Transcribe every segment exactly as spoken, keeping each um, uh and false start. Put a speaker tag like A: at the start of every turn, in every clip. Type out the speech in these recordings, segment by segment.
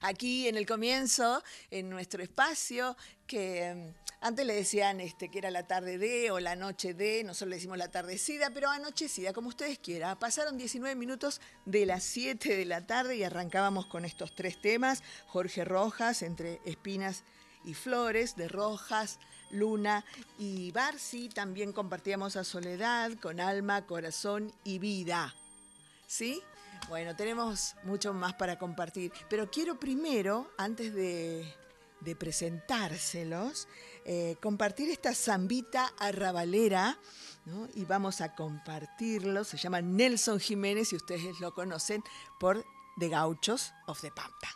A: aquí en el comienzo, en nuestro espacio, que eh, antes le decían este, que era la tarde de o la noche de, nosotros le decimos la tardecida, pero anochecida, como ustedes quieran. Pasaron diecinueve minutos de las siete de la tarde y arrancábamos con estos tres temas. Jorge Rojas, Entre espinas y flores, de Rojas, Luna y Barsi. También compartíamos a Soledad con Alma, Corazón y Vida. ¿Sí? Bueno, tenemos mucho más para compartir, pero quiero primero, antes de, de presentárselos, eh, compartir esta zambita arrabalera, ¿no? Y vamos a compartirlo. Se llama Nelson Jiménez y ustedes lo conocen por The Gauchos of the Pampa.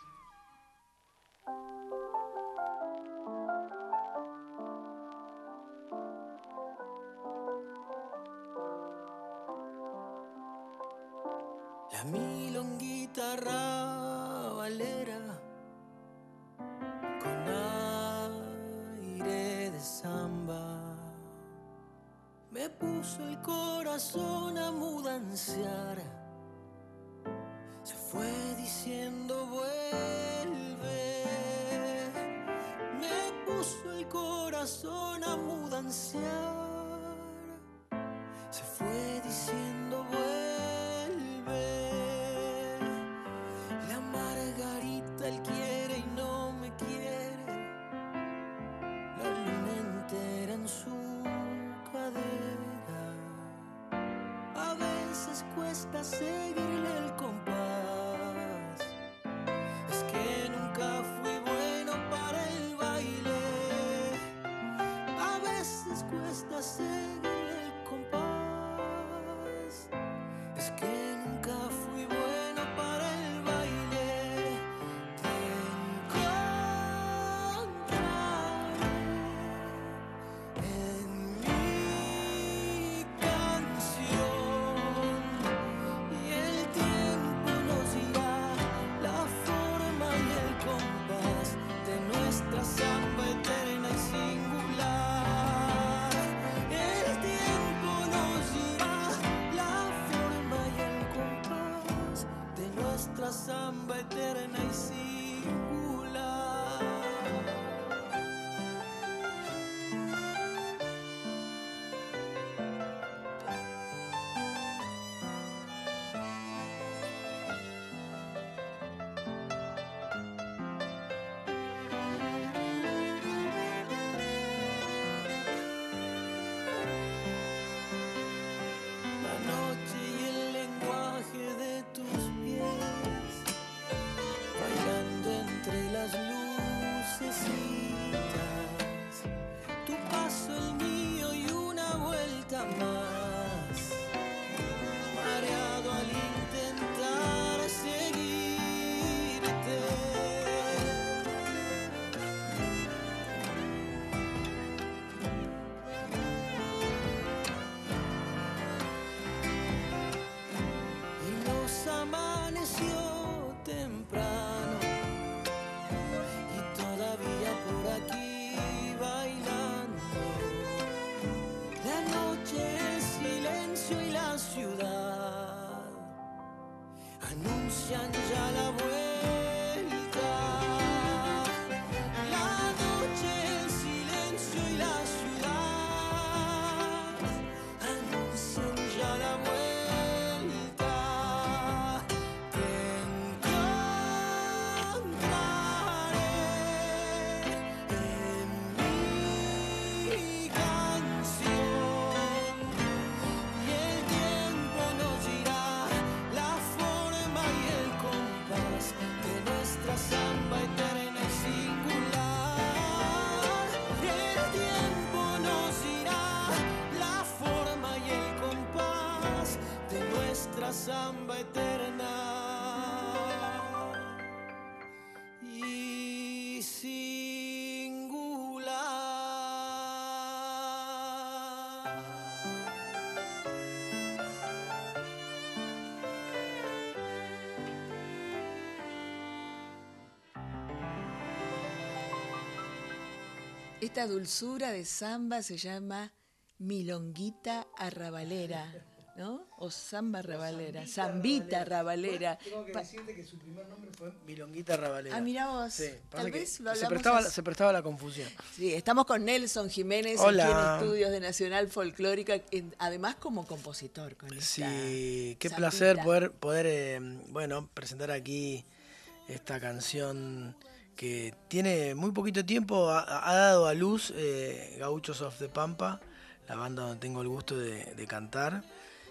B: La milonguita rabalera con aire de samba me puso el corazón a mudancear. Se fue diciendo vuelve. Me puso el corazón a mudancear. Se fue diciendo vuelve. Él quiere y no me quiere, la luna entera en su cadera. A veces cuesta seguirle el compás, es que nunca fui bueno para el baile. A veces cuesta seguirle el compás, es que nunca fui bueno para el baile. Samba eterna y singular. El tiempo nos dirá la forma y el compás de nuestra samba eterna y singular. Tu paso, el mío y una vuelta más, mareado al intentar seguirte. Y nos amaneció temprano y todavía por aquí bailando. La noche, el silencio y la ciudad anuncian ya la vuelta. La noche, el silencio y la ciudad anuncian ya la vuelta. Samba eterna y singular. El tiempo nos dirá la forma y el compás de nuestra samba eterna y singular.
A: Esta dulzura de samba se llama Milonguita Arrabalera, ¿no? O samba rabalera, zambita rabalera.
C: Tengo que
A: Pa-
C: decirte que su primer nombre fue Milonguita Rabalera.
A: Ah, mirá vos.
C: Sí, pasa
A: Tal
C: que
A: vez lo
C: se
A: hablamos
C: prestaba,
A: así.
C: se prestaba la confusión.
A: Sí, estamos con Nelson Jiménez
C: Hola.
A: aquí en Estudios de Nacional Folclórica, en- además como compositor. Con esta
C: Sí, qué
A: zambita.
C: placer poder, poder eh, bueno, presentar aquí esta canción que tiene muy poquito tiempo, ha, ha dado a luz eh, Gauchos of the Pampa, la banda donde tengo el gusto de, de cantar.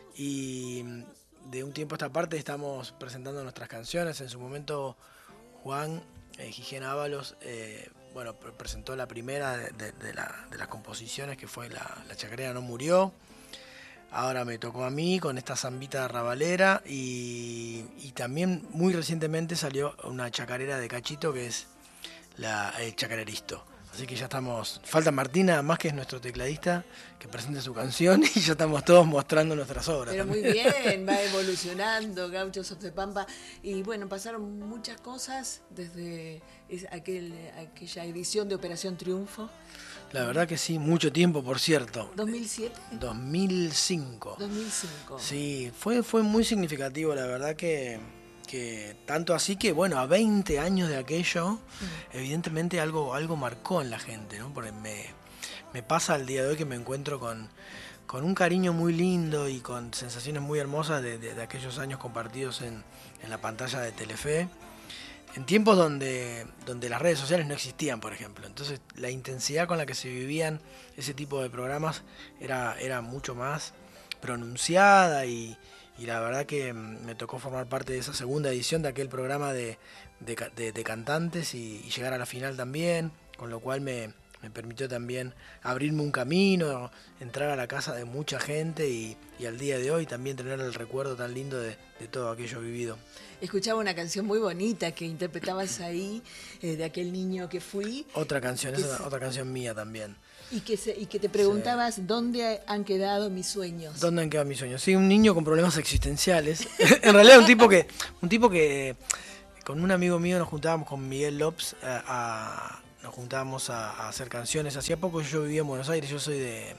C: Y de un tiempo a esta parte estamos presentando nuestras canciones. En su momento Juan eh, Gijena Ábalos eh, bueno, pre- presentó la primera de, de- de la- de las composiciones, que fue La, la Chacarera no murió. Ahora me tocó a mí con esta zambita rabalera y, y también muy recientemente salió una chacarera de Cachito, que es la, el chacareristo. Así que ya estamos, falta Martina, más que es nuestro tecladista, que presente su canción y ya estamos todos mostrando nuestras obras.
A: Pero muy
C: también.
A: bien, va evolucionando Gauchos of the Pampa. Y bueno, pasaron muchas cosas desde es- aquel, aquella edición de Operación Triunfo.
C: La verdad que sí, mucho tiempo, por cierto.
A: ¿dos mil siete?
C: dos mil cinco.
A: dos mil cinco.
C: Sí, fue, fue muy significativo, la verdad que, que tanto así que, bueno, a veinte años de aquello, evidentemente algo, algo marcó en la gente, ¿no? Porque me, me pasa al día de hoy que me encuentro con, con un cariño muy lindo y con sensaciones muy hermosas de, de- de aquellos años compartidos en, en la pantalla de Telefe, en tiempos donde, donde las redes sociales no existían, por ejemplo. Entonces la intensidad con la que se vivían ese tipo de programas era, era mucho más pronunciada y, y la verdad que mm, me tocó formar parte de esa segunda edición de aquel programa de, de, ca- de- de cantantes y, y llegar a la final también, con lo cual me, me permitió también abrirme un camino, entrar a la casa de mucha gente y, y al día de hoy también tener el recuerdo tan lindo de, de todo aquello vivido.
A: Escuchaba una canción muy bonita que interpretabas ahí, eh, de aquel niño que fui,
C: Otra canción,
A: Que
C: esa
A: se-
C: otra canción mía también.
A: y que, se, y que te preguntabas dónde han quedado mis sueños.
C: ¿Dónde han quedado mis sueños? Sí, un niño con problemas existenciales. En realidad un tipo que, un tipo que con un amigo mío nos juntábamos con Miguel López a, a- nos juntábamos a, a hacer canciones. Hacía poco yo vivía en Buenos Aires, yo soy de,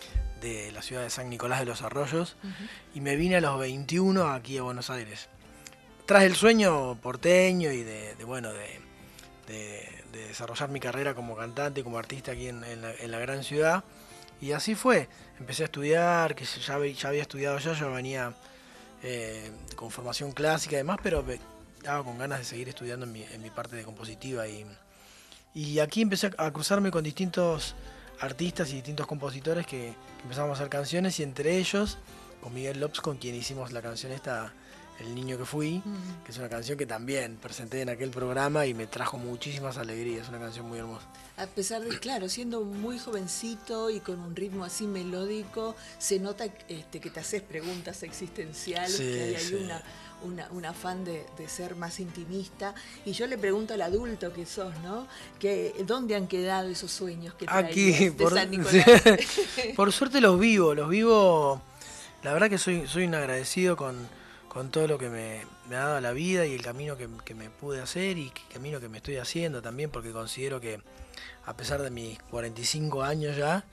C: de la ciudad de San Nicolás de los Arroyos, y me vine a los veintiuno aquí a Buenos Aires. Tras el sueño porteño y de, de, bueno, de, de- de desarrollar mi carrera como cantante y como artista aquí en, en la, en la gran ciudad. Y así fue. Empecé a estudiar, que ya, había- ya había estudiado ya, yo venía eh, con formación clásica y demás, pero me- estaba con ganas de seguir estudiando en mi, en mi parte de compositiva. Y, y aquí empecé a cruzarme con distintos artistas y distintos compositores que, que empezamos a hacer canciones, y entre ellos con Miguel López, con quien hicimos la canción esta, El niño que fui,
A: Mm.
C: que es una canción que también presenté en aquel programa y me trajo muchísimas alegrías, es una canción muy hermosa.
A: A pesar de, claro, siendo muy jovencito y con un ritmo así melódico, se nota este, que te haces preguntas existenciales,
C: Sí,
A: que hay ahí
C: sí.
A: una, una, un afán de, de ser más intimista. Y yo le pregunto al adulto que sos, ¿no? Que, ¿dónde han quedado esos sueños que traías
C: Aquí,
A: de
C: por,
A: San Nicolás?
C: por suerte los vivo, los vivo, la verdad que soy, soy un agradecido con, con todo lo que me, me ha dado la vida y el camino que, que me pude hacer y el camino que me estoy haciendo también, porque considero que a pesar de mis cuarenta y cinco años ya,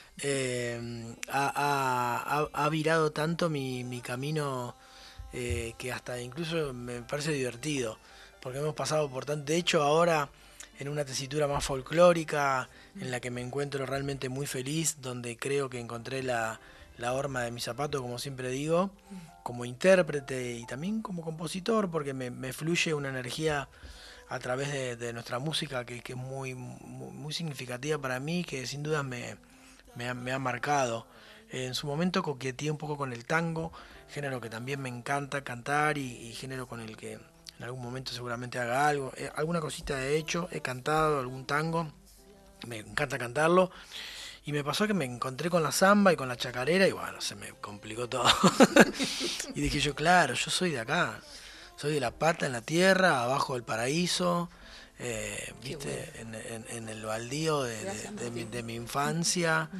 C: eh, ha, ha- ha- ha virado tanto mi, mi camino eh, que hasta incluso me parece divertido, porque hemos pasado por tanto. De hecho, ahora en una tesitura más folclórica, en la que me encuentro realmente muy feliz, donde creo que encontré la, la horma de mi zapato, como siempre digo, como intérprete y también como compositor, porque me, me fluye una energía a través de, de nuestra música que, que es muy, muy, muy significativa para mí, que sin duda me, me, ha, me ha marcado. En su momento coqueteé un poco con el tango, género que también me encanta cantar y, y género con el que en algún momento seguramente haga algo. Eh, alguna cosita he hecho, he cantado algún tango, me encanta cantarlo. Y me pasó que me encontré con la samba y con la chacarera y bueno, se me complicó todo. Y dije yo, claro, yo soy de acá. Soy de la pata en la tierra, abajo del paraíso, eh, viste,
A: bueno.
C: en, en- en el baldío de, de-
A: Gracias,
C: de mi,
A: Martín.
C: de mi infancia,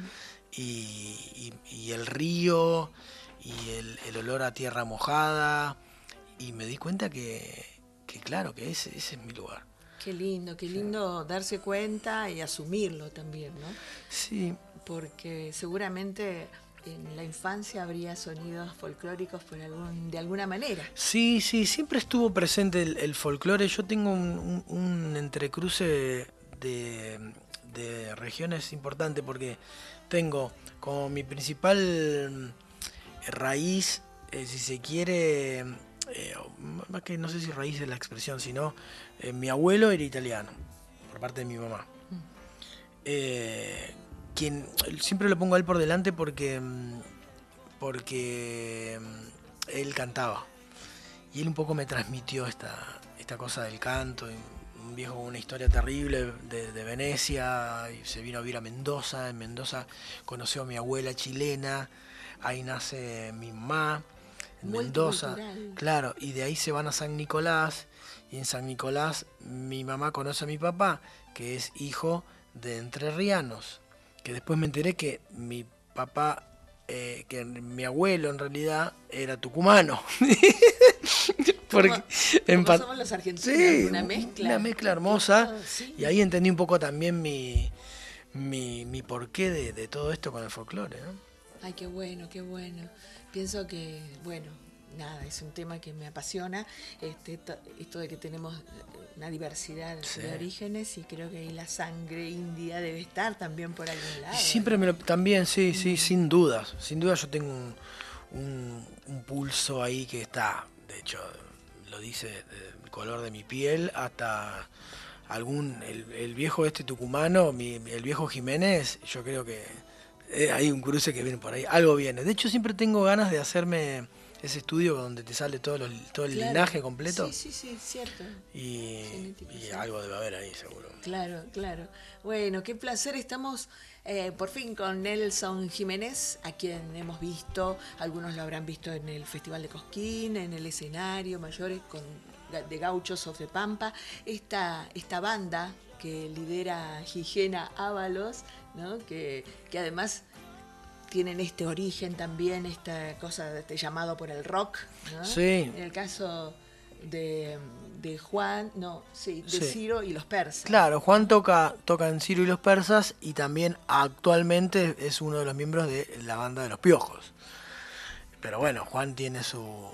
C: y, y- y el río, y el, el olor a tierra mojada, y me di cuenta que, que claro, que ese, ese es mi lugar.
A: Qué lindo, qué lindo darse cuenta y asumirlo también, ¿no?
C: Sí,
A: Porque seguramente en la infancia habría sonidos folclóricos por algún, de alguna manera.
C: Sí, sí, siempre estuvo presente el, el folclore. Yo tengo un, un, un entrecruce de, de regiones importante porque tengo como mi principal raíz, eh, si se quiere, eh, más que no sé si raíz es la expresión, sino eh, mi abuelo era italiano, por parte de mi mamá. Mm. Eh, quien siempre lo pongo a él por delante porque porque él cantaba y él un poco me transmitió esta esta cosa del canto. Un viejo con una historia terrible de, de Venecia, y se vino a vivir a Mendoza. En Mendoza conoció a mi abuela chilena, ahí nace mi mamá en Mendoza, claro, y de ahí se van a San Nicolás, y en San Nicolás mi mamá conoce a mi papá, que es hijo de entrerrianos, que después me enteré que mi papá, eh, que mi abuelo en realidad era tucumano.
A: Porque como, en como somos los argentinos, sí, una mezcla.
C: Una mezcla hermosa, sí. Y ahí entendí un poco también mi, mi, mi porqué de, de todo esto con el folclore, ¿no?
A: Ay, qué bueno, qué bueno. Pienso que, bueno, nada, es un tema que me apasiona, este, esto de que tenemos una diversidad sí. de orígenes, y creo que ahí la sangre india debe estar también por algún lado.
C: Y siempre ¿no? me lo, también, sí, sí, mm. sin dudas, sin dudas yo tengo un, un, un pulso ahí que está, de hecho, lo dice el color de mi piel, hasta algún, el, el viejo este tucumano, mi, el viejo Jiménez, yo creo que eh, hay un cruce que viene por ahí, algo viene. De hecho siempre tengo ganas de hacerme ese estudio donde te sale todo, los, todo el claro. linaje completo.
A: Sí, sí, sí, cierto.
C: Y, y algo debe haber ahí, seguro.
A: Claro, claro. Bueno, qué placer. Estamos eh, por fin con Nelson Jiménez, a quien hemos visto, algunos lo habrán visto en el Festival de Cosquín, en el escenario Mayores con, de Gauchos of the Pampa. Esta, esta banda que lidera Gigena Ábalos, ¿no? que, que además tienen este origen también, esta cosa de este llamado por el rock, ¿no?
C: Sí.
A: En el caso de, de Juan, no, sí, de sí. Ciro y los Persas.
C: Claro, Juan toca, toca en Ciro y los Persas, y también actualmente es uno de los miembros de la banda de Los Piojos. Pero bueno, Juan tiene su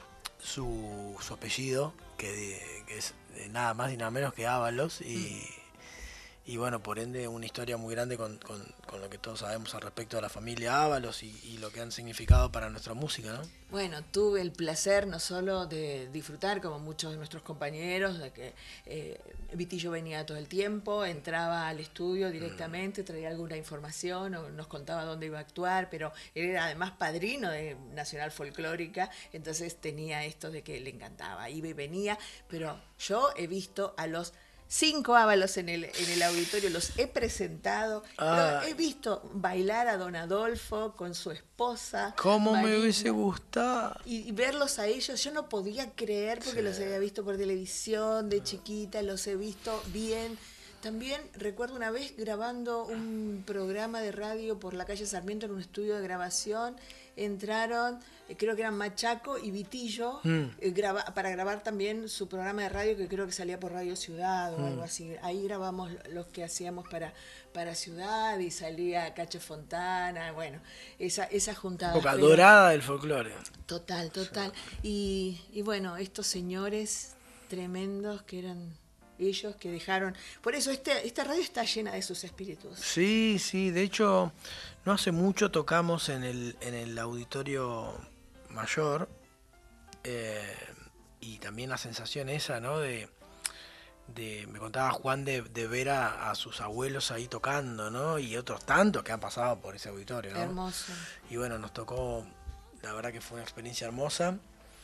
C: su, su apellido, que, que es nada más y nada menos que Ábalos, y... Mm. Y bueno, por ende, una historia muy grande con, con, con lo que todos sabemos al respecto de la familia Ábalos y, y lo que han significado para nuestra música, ¿no?
A: Bueno, tuve el placer no solo de disfrutar, como muchos de nuestros compañeros, de que eh, Vitillo venía todo el tiempo, entraba al estudio directamente, traía alguna información o nos contaba dónde iba a actuar, pero él era además padrino de Nacional Folclórica, entonces tenía esto de que le encantaba, iba y venía, pero yo he visto a los cinco Ábalos en el, en el auditorio, los he presentado, ah. he visto bailar a Don Adolfo con su esposa.
C: ¿Cómo Marina, me hubiese gustado?
A: Y, y verlos a ellos, yo no podía creer porque sí. los había visto por televisión de chiquita, los he visto bien. También recuerdo una vez grabando un programa de radio por la calle Sarmiento en un estudio de grabación, entraron, creo que eran Machaco y Vitillo, mm. eh, graba, para grabar también su programa de radio, que creo que salía por Radio Ciudad o mm. algo así. Ahí grabamos los que hacíamos para, para Ciudad, y salía Cacho Fontana, bueno, esa, esa juntada.
C: Época dorada del folclore.
A: Total, total. Sí. Y, y bueno, estos señores tremendos que eran ellos, que dejaron... Por eso este, esta radio está llena de sus espíritus.
C: Sí, sí, de hecho, no hace mucho tocamos en el, en el auditorio mayor, eh, y también la sensación esa, ¿no? De, de me contaba Juan de, de ver a, a sus abuelos ahí tocando, ¿no? Y otros tantos que han pasado por ese auditorio, ¿no?
A: Hermoso.
C: Y bueno, nos tocó, la verdad que fue una experiencia hermosa.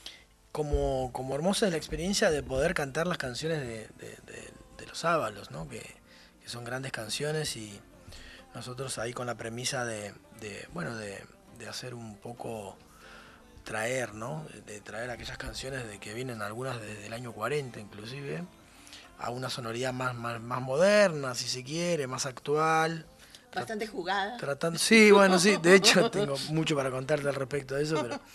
C: Como, como hermosa es la experiencia de poder cantar las canciones de, de, de, de los Ábalos, ¿no? Que, que son grandes canciones, y nosotros ahí con la premisa de, de bueno, de, de hacer un poco, traer, ¿no? De traer aquellas canciones de que vienen algunas desde el año cuarenta inclusive, a una sonoridad más, más, más moderna, si se quiere, más actual.
A: Bastante jugada.
C: Tratando, sí, bueno, sí, de hecho tengo mucho para contarte al respecto de eso, pero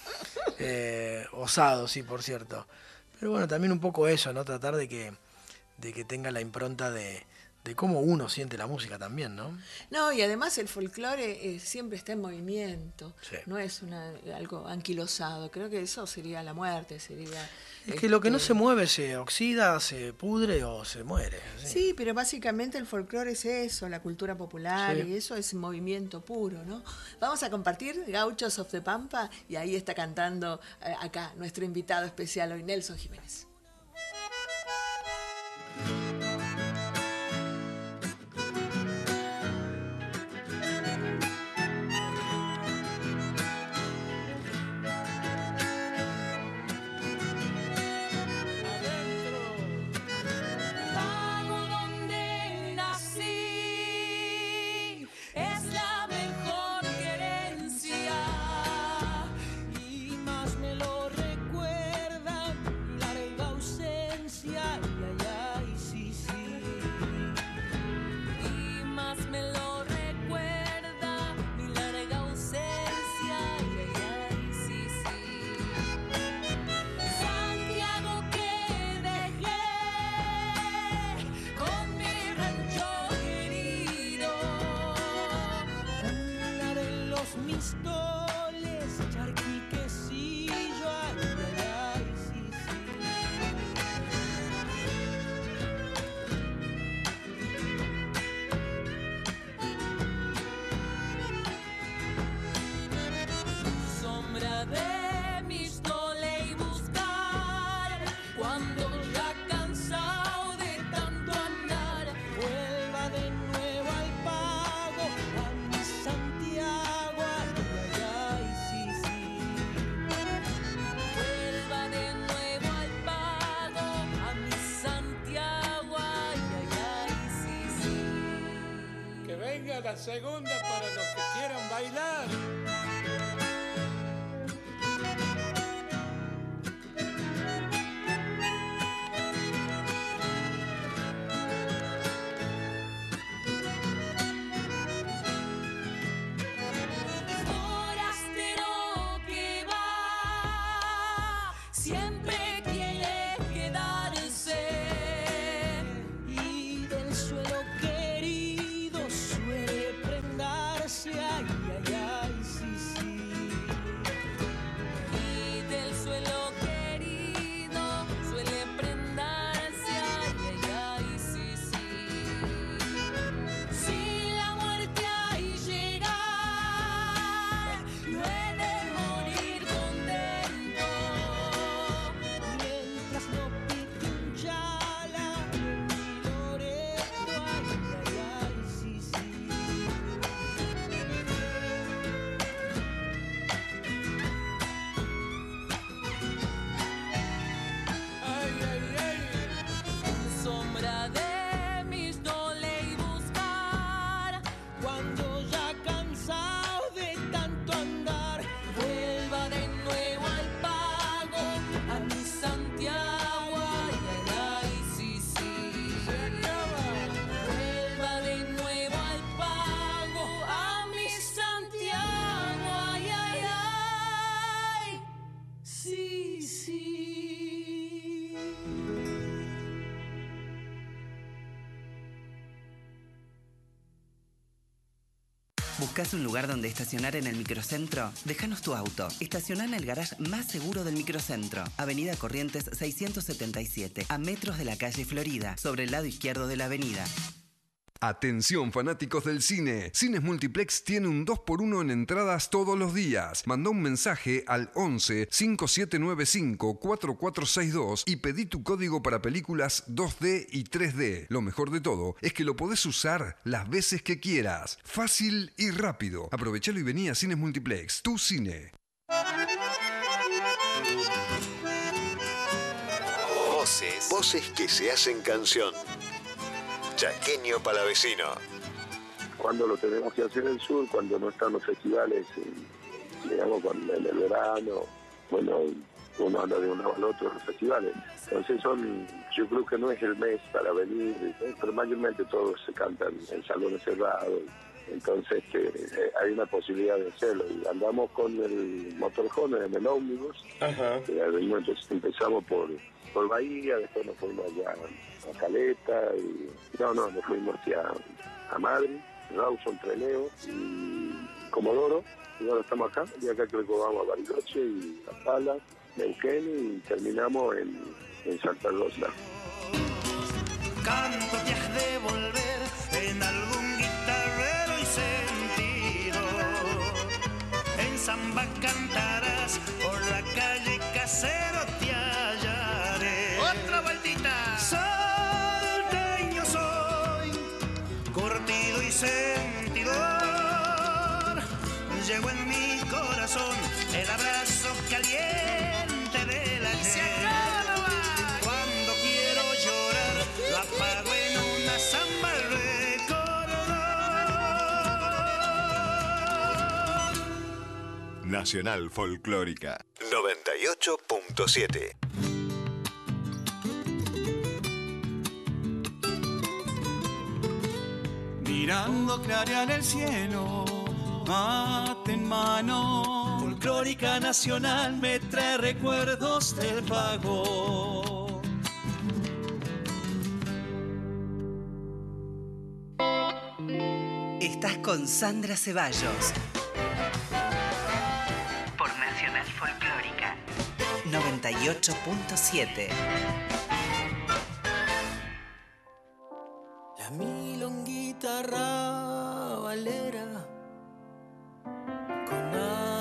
C: eh, osado, sí, por cierto. Pero bueno, también un poco eso, ¿no? Tratar de que, de que tenga la impronta de, de cómo uno siente la música también, ¿no?
A: No, y además el folclore eh, siempre está en movimiento,
C: Sí.
A: no es una, algo anquilosado. Creo que eso sería la muerte, sería...
C: Es que lo que no
A: este,
C: se mueve se oxida, se pudre o se muere. ¿Sí?
A: Sí, pero básicamente el folclore es eso, la cultura popular,
C: Sí.
A: y eso es movimiento puro, ¿no? Vamos a compartir Gauchos of the Pampa, y ahí está cantando eh, acá nuestro invitado especial hoy, Nelson Jiménez.
B: Pago donde nací, es la mejor querencia, y más me lo recuerda mi larga ausencia, y ay, ay, sí, sí, y más me lo recuerda mi larga ausencia, y ay, ay, sí, sí. Santiago que dejé con mi rancho querido, una de los mistoles, charquiquecillo, ay, ay, ay, sí, sí. Sombra de mi stole y buscar, cuando ya cansado de tanto andar, vuelva de nuevo al pago, a mi Santiago, ay, ay, ay, sí, sí. Vuelva de nuevo al pago, a mi Santiago, ay, ay, ay, sí, sí.
D: Que venga la segunda para los que quieran bailar.
B: Forastero que va, siempre quiere quedarse, y del suelo querido suele prendarse, ay, ay, ay, sí, sí. Y del suelo querido suele prendarse, ay, ay, ay, sí, sí. Si la muerte ahí llega, no he de morir contento, mientras no pique un chala en mi Loreto, ay, ay, ay, sí, sí.
D: Ay, ay, ay.
B: Sombra de mis dole y buscar, cuando ya cansado de tanto andar, vuelva de nuevo al pago, a mi Santiago, ay, ay, ay, sí, sí.
D: Se acaba.
B: Vuelva de nuevo al pago, a mi Santiago, ay, ay, ay, sí, sí.
E: ¿Buscas un lugar donde estacionar en el microcentro? Déjanos tu auto. Estacioná en el garage más seguro del microcentro. Avenida Corrientes seiscientos setenta y siete, a metros de la calle Florida, sobre el lado izquierdo de la avenida.
F: Atención fanáticos del cine. Cines Multiplex tiene un dos por uno en entradas todos los días. Manda un mensaje al once, cinco siete nueve cinco, cuatro cuatro seis dos y pedí tu código para películas dos D y tres D. Lo mejor de todo es que lo podés usar las veces que quieras. Fácil y rápido. Aprovechalo y vení a Cines Multiplex, tu cine.
G: Voces. Voces que se hacen canción. Chaqueño Palavecino.
H: Cuando lo tenemos que hacer en el sur, cuando no están los festivales, eh, digamos, cuando en el verano, bueno, uno anda de un lado al otro en los festivales. Entonces son, yo creo que no es el mes para venir, eh, pero mayormente todos se cantan en salones cerrados. Entonces eh, hay una posibilidad de hacerlo. Y andamos con el motorhome en el ómnibus.
I: Ajá.
H: Eh, entonces empezamos por por Bahía, después nos fuimos allá a Caleta, y no, no, nos fuimos hacia a Madrid, Rawson, Trelew y Comodoro, y ahora estamos acá, y acá creo que vamos a Bariloche y a Salas, Neuquén, y terminamos en, en Santa Rosa.
I: Canto te has de volver en algún guitarrero y sentido. En samba cantarás, por la calle Casero te hallaré.
C: ¡Otra vueltita!
I: Salteño soy, curtido y sentidor. Llevo en mi corazón el abrazo caliente de la gente. Cuando quiero llorar, lo apago en una samba recordar.
G: Nacional Folclórica noventa y ocho punto siete.
I: Mirando clarear el cielo, mate en mano, Folclórica Nacional me trae recuerdos del pago.
E: Estás con Sandra Ceballos por Nacional Folclórica noventa y ocho punto siete.
I: La milonguita rabalera con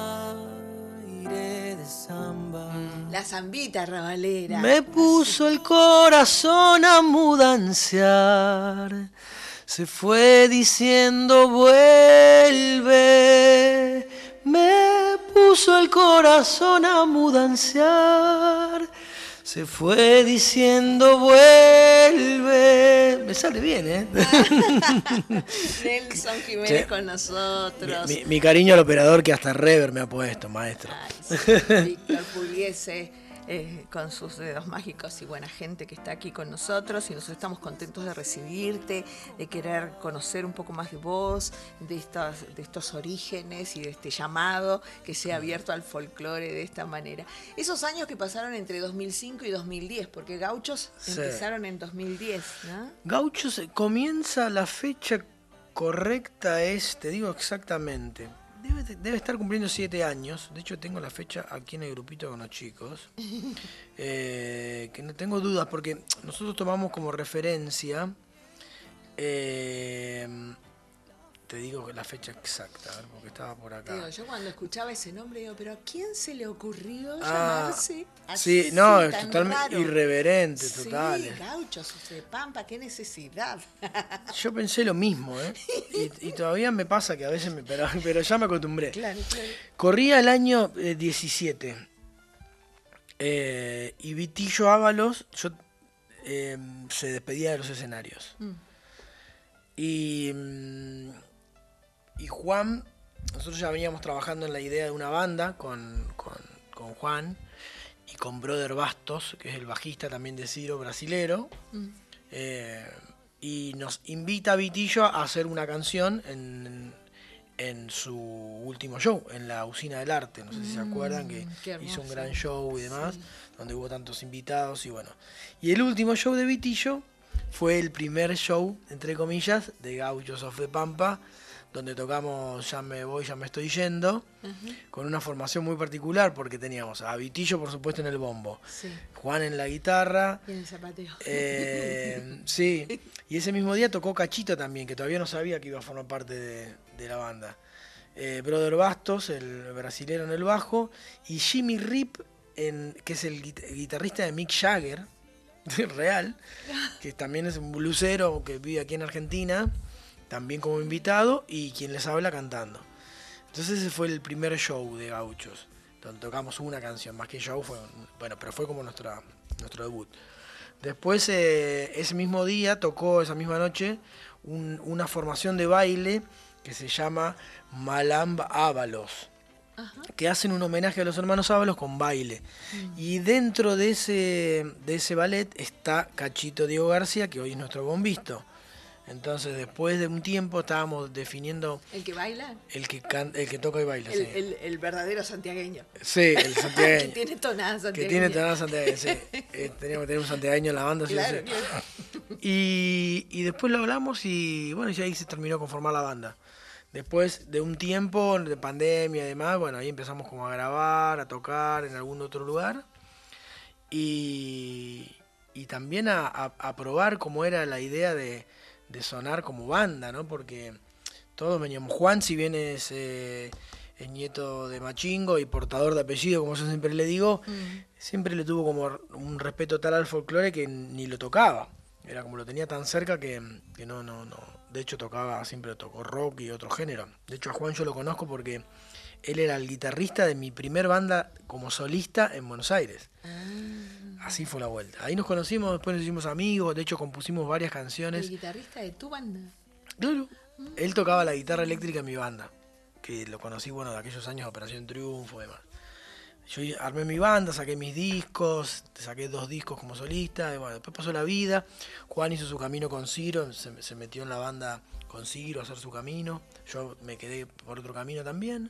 I: aire de samba.
A: La zambita rabalera.
C: Me puso el corazón a mudanciar. Se fue diciendo vuelve. Me puso el corazón a mudanciar. Se fue diciendo vuelve. Me sale bien, ¿eh?
A: Nelson Jiménez
C: Sí.
A: con nosotros.
C: Mi, mi cariño al operador que hasta rever me ha puesto, maestro.
A: Ay, sí. Víctor Pugliese, eh, con sus dedos mágicos y buena gente que está aquí con nosotros, y nosotros estamos contentos de recibirte, de querer conocer un poco más de vos, de estos, de estos orígenes y de este llamado que se ha abierto al folclore de esta manera. Esos años que pasaron entre dos mil cinco y dos mil diez, porque Gauchos
C: Sí.
A: empezaron en dos mil diez, ¿no?
C: Gauchos, comienza la fecha correcta, es, te digo exactamente, debe, debe estar cumpliendo siete años. De hecho, tengo la fecha aquí en el grupito con los chicos. Eh, que no tengo dudas, porque nosotros tomamos como referencia, eh, te digo la fecha exacta, a ver, porque estaba por acá.
A: Digo, yo cuando escuchaba ese nombre digo, pero ¿a quién se le ocurrió
C: Ah,
A: llamarse así?
C: Sí, no, es
A: tan
C: totalmente
A: raro?
C: irreverente,
A: Sí,
C: total.
A: Gauchos de Pampa, qué necesidad.
C: Yo pensé lo mismo, ¿eh? Y, y todavía me pasa que a veces me... Pero, pero ya me acostumbré.
A: Claro, claro.
C: Corría el año eh, diecisiete. Eh, y Vitillo Ábalos yo, eh, se despedía de los escenarios.
A: Mm.
C: Y, mm, y Juan, nosotros ya veníamos trabajando en la idea de una banda con, con, con Juan y con Brother Bastos, que es el bajista también de Ciro, brasilero.
A: Mm.
C: Eh, y nos invita a Vitillo a hacer una canción en, en su último show, en la Usina del Arte. No sé si se acuerdan que
A: qué hermoso.
C: hizo un gran show y demás,
A: Sí.
C: donde hubo tantos invitados y bueno. Y el último show de Vitillo fue el primer show, entre comillas, de Gauchos of the Pampa, donde tocamos Ya me voy, ya me estoy yendo,
A: Ujú.
C: con una formación muy particular, porque teníamos a Vitillo, por supuesto, en el bombo,
A: Sí.
C: Juan en la guitarra,
A: Y en el zapateo.
C: eh, sí, y ese mismo día tocó Cachito también, que todavía no sabía que iba a formar parte de, de la banda. Eh, Brother Bastos, el brasilero en el bajo, y Jimmy Rip, en, que es el guit- guitarrista de Mick Jagger, real, que también es un blusero que vive aquí en Argentina, también como invitado, y quien les habla cantando. Entonces ese fue el primer show de Gauchos, donde tocamos una canción, más que show, fue, bueno, pero fue como nuestra, nuestro debut. Después, eh, ese mismo día, tocó esa misma noche un- una formación de baile que se llama Malamb Ábalos, que hacen un homenaje a los hermanos Ábalos con baile. Y dentro de ese, de ese ballet está Cachito Diego García, que hoy es nuestro bombisto. Entonces, después de un tiempo estábamos definiendo
A: ¿El que baila?
C: el que can- el que toca y baila,
A: El,
C: sí.
A: el, el verdadero santiagueño.
C: Sí, el santiagueño.
A: Que tiene tonada
C: Que
A: santiagueña.
C: tiene tonada santiagueña, sí. Eh, teníamos que tener un santiagueño en la banda, sí,
A: Claro,
C: sí.
A: claro.
C: Y, y después lo hablamos y bueno, y ahí se terminó conformar la banda. Después de un tiempo de pandemia y demás, bueno, ahí empezamos como a grabar, a tocar en algún otro lugar. Y, y también a, a, a probar cómo era la idea de, de sonar como banda, ¿no? Porque todos veníamos. Juan, si bien es, eh, es nieto de Machingo y portador de apellido, como yo siempre le digo, mm. siempre le tuvo como un respeto tal al folclore que ni lo tocaba. Era como lo tenía tan cerca que, que no, no, no. De hecho tocaba, siempre tocó rock y otro género. De hecho a Juan yo lo conozco porque él era el guitarrista de mi primer banda como solista en Buenos Aires. Ah. Así fue la vuelta. Ahí nos conocimos, después nos hicimos amigos, de hecho compusimos varias canciones.
A: ¿El guitarrista de tu banda?
C: Claro. Mm. Él tocaba la guitarra eléctrica en mi banda, que lo conocí, bueno, de aquellos años de Operación Triunfo y demás. Yo armé mi banda, saqué mis discos, saqué dos discos como solista, y bueno, después pasó la vida. Juan hizo su camino con Ciro, se, se metió en la banda con Ciro a hacer su camino. Yo me quedé por otro camino también.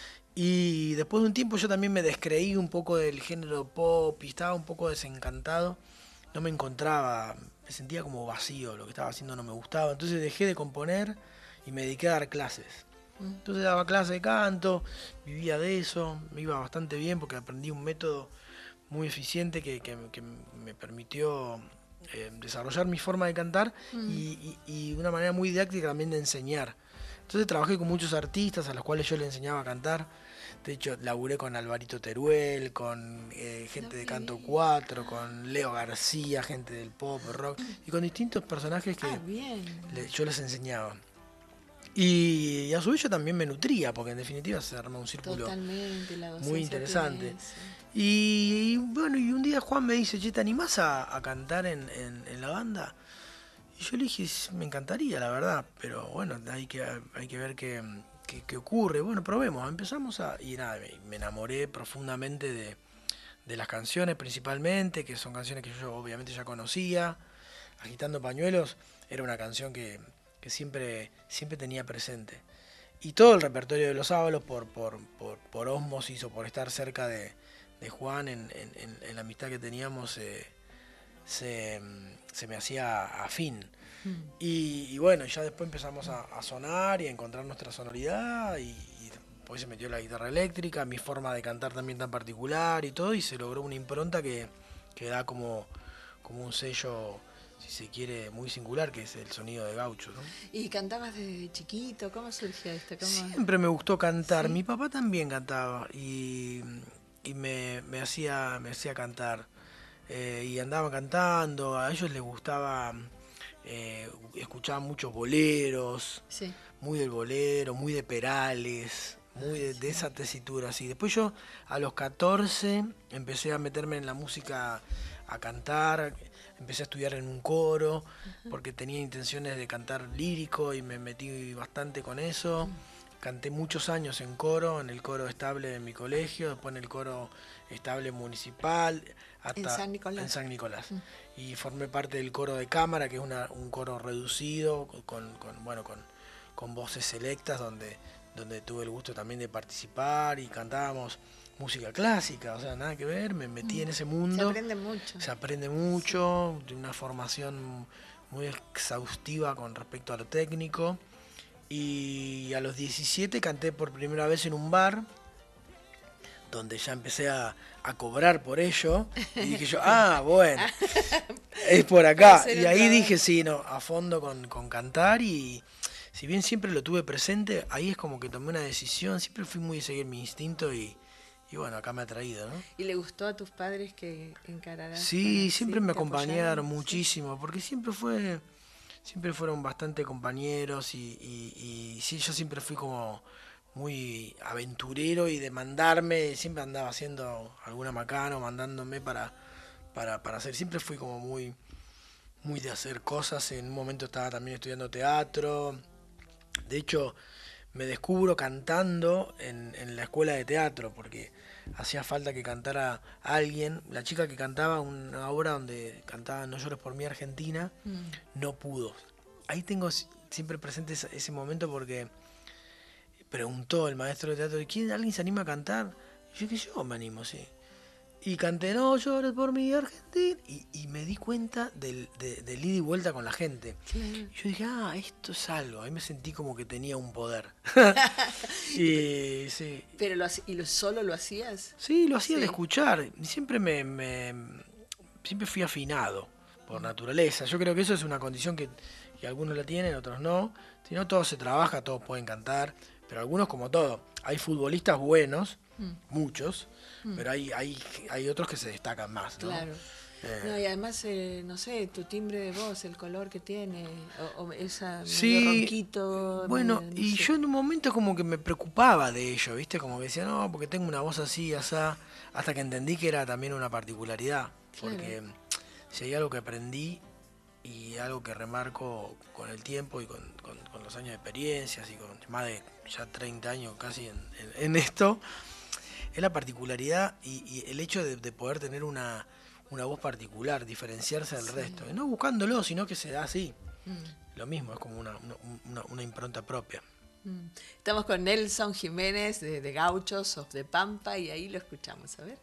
C: Y después de un tiempo yo también me descreí un poco del género pop y estaba un poco desencantado. No me encontraba, me sentía como vacío, lo que estaba haciendo no me gustaba. Entonces dejé de componer y me dediqué a dar clases. Entonces daba clase de canto, vivía de eso, me iba bastante bien porque aprendí un método muy eficiente que, que, que me permitió eh, desarrollar mi forma de cantar mm. y, y, y una manera muy didáctica también de enseñar. Entonces trabajé con muchos artistas a los cuales yo les enseñaba a cantar. De hecho, laburé con Alvarito Teruel, con eh, gente de Canto cuatro, con Leo García, gente del pop, rock, y con distintos personajes que
A: ah, bien.
C: Le, yo les enseñaba. Y, y a su vez yo también me nutría, porque en definitiva se arma un círculo muy interesante. Y, y bueno, y un día Juan me dice, che, ¿te animás a, a cantar en, en, en la banda? Y yo le dije, me encantaría, la verdad, pero bueno, hay que, hay que ver qué, qué, qué ocurre. Bueno, probemos, empezamos a... Y nada, me, me enamoré profundamente de, de las canciones principalmente, que son canciones que yo obviamente ya conocía. Agitando Pañuelos era una canción que... que siempre, siempre tenía presente. Y todo el repertorio de Los Ábalos, por, por, por, por ósmosis o por estar cerca de, de Juan, en, en, en la amistad que teníamos, eh, se, se me hacía afín. Mm. Y, y bueno, ya después empezamos a, a sonar y a encontrar nuestra sonoridad, y, y después se metió la guitarra eléctrica, mi forma de cantar también tan particular y todo, y se logró una impronta que, que da como, como un sello, si se quiere, muy singular, que es el sonido de Gaucho, ¿no?
A: ¿Y cantabas desde chiquito? ¿Cómo surgió esto? ¿Cómo...
C: Siempre me gustó cantar.
A: ¿Sí?
C: Mi papá también cantaba y, y me, me, hacía, me hacía cantar. Eh, y andaba cantando, a ellos les gustaba, eh, escuchaban muchos boleros,
A: sí.
C: muy del bolero, muy de Perales, muy de, de esa tesitura así. Después yo a los catorce empecé a meterme en la música, a cantar. Empecé a estudiar en un coro, uh-huh. porque tenía intenciones de cantar lírico y me metí bastante con eso. Uh-huh. Canté muchos años en coro, en el coro estable de mi colegio, después en el coro estable municipal, hasta
A: en San Nicolás.
C: En San Nicolás.
A: Uh-huh.
C: Y formé parte del coro de cámara, que es una, un coro reducido, con, con, bueno, con, con voces selectas, donde, donde tuve el gusto también de participar y cantábamos música clásica, o sea, nada que ver, me metí en ese mundo.
A: Se aprende mucho.
C: Se aprende mucho, de una formación muy exhaustiva con respecto a lo técnico. Y a los diecisiete canté por primera vez en un bar, donde ya empecé a, a cobrar por ello. Y dije yo, ah, bueno, es por acá. Y ahí dije, sí, no, a fondo con, con cantar. Y si bien siempre lo tuve presente, ahí es como que tomé una decisión. Siempre fui muy a seguir mi instinto y... Y bueno, acá me ha traído, ¿no?
A: ¿Y le gustó a tus padres que encararan?
C: Sí, siempre
A: sí,
C: me acompañaron
A: apoyaron,
C: muchísimo, sí. Porque siempre fue, siempre fueron bastante compañeros y, y, y sí, yo siempre fui como muy aventurero y de mandarme, siempre andaba haciendo alguna macana o mandándome para, para, para hacer, siempre fui como muy, muy de hacer cosas. En un momento estaba también estudiando teatro, de hecho me descubro cantando en, en la escuela de teatro, porque hacía falta que cantara alguien. La chica que cantaba una obra donde cantaba No llores por mí Argentina, mm. no pudo. ahí tengo siempre presente ese, ese momento porque preguntó el maestro de teatro, ¿quién, alguien se anima a cantar? Y yo dije, yo me animo, sí. Y canté, no llores por mi Argentina. Y, y me di cuenta del, de, del ida y vuelta con la gente. Sí. Y yo dije, ah, esto es algo. Ahí me sentí como que tenía un poder. y, sí.
A: ¿Pero lo, ¿y lo, solo lo hacías?
C: Sí, lo hacía sí. de escuchar. Y siempre me, me siempre fui afinado por naturaleza. Yo creo que eso es una condición que, que algunos la tienen, otros no. Si no, todo se trabaja, todos pueden cantar. Pero algunos, como todo, hay futbolistas buenos, mm. muchos, mm. pero hay, hay, hay otros que se destacan más, ¿no?
A: Claro. Eh. No, y además, eh, no sé, tu timbre de voz, el color que tiene, o, o esa
C: sí,
A: medio ronquito.
C: Bueno,
A: medio, no
C: y
A: sé.
C: Yo en un momento como que me preocupaba de ello, ¿viste? Como que decía, no, porque tengo una voz así, asá, hasta que entendí que era también una particularidad. Claro. Porque si hay algo que aprendí y algo que remarco con el tiempo y con, con, con los años de experiencias y con más de ya treinta años casi en, en, en esto, es la particularidad y, y el hecho de, de poder tener una, una voz particular, diferenciarse del sí. resto. Y no buscándolo, sino que se da así. Mm. Lo mismo, es como una, una, una impronta propia.
A: Mm. Estamos con Nelson Jiménez de, de Gauchos of the Pampa y ahí lo escuchamos, a ver.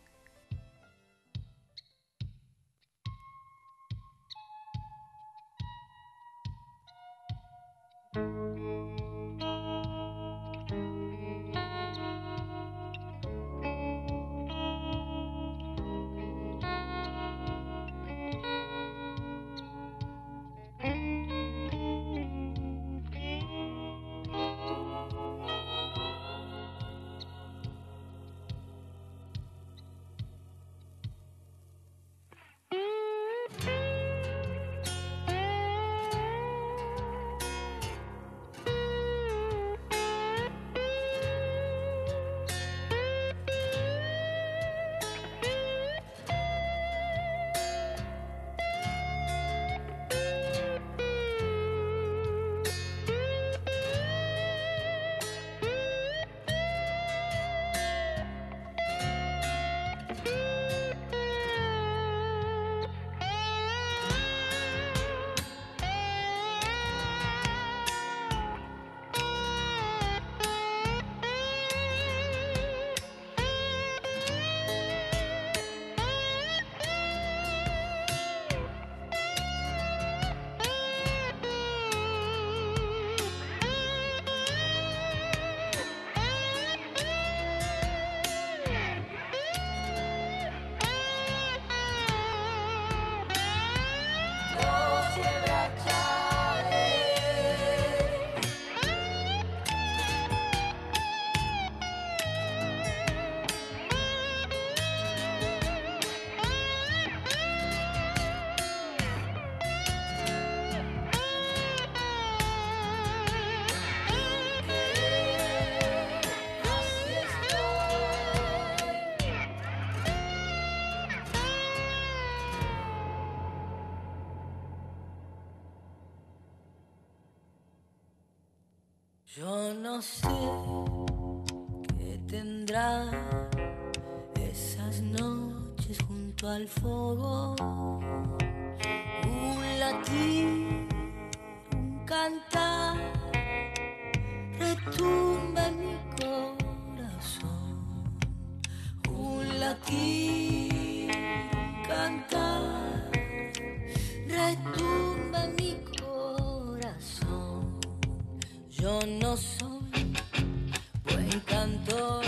B: Yo no sé qué tendrá esas noches junto al fuego, un latir, un cantar, retumba en mi corazón, un latir, un cantar, retumba en mi corazón. Yo no soy buen cantor,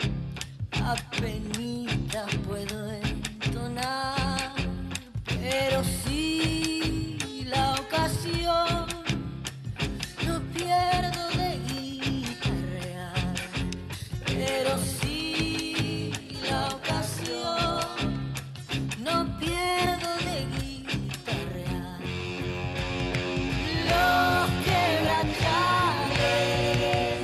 B: apenita puedo entonar, pero sí la ocasión no pierdo de guitarrear, pero sí la ocasión no pierdo de guitarrear. Los quebraderos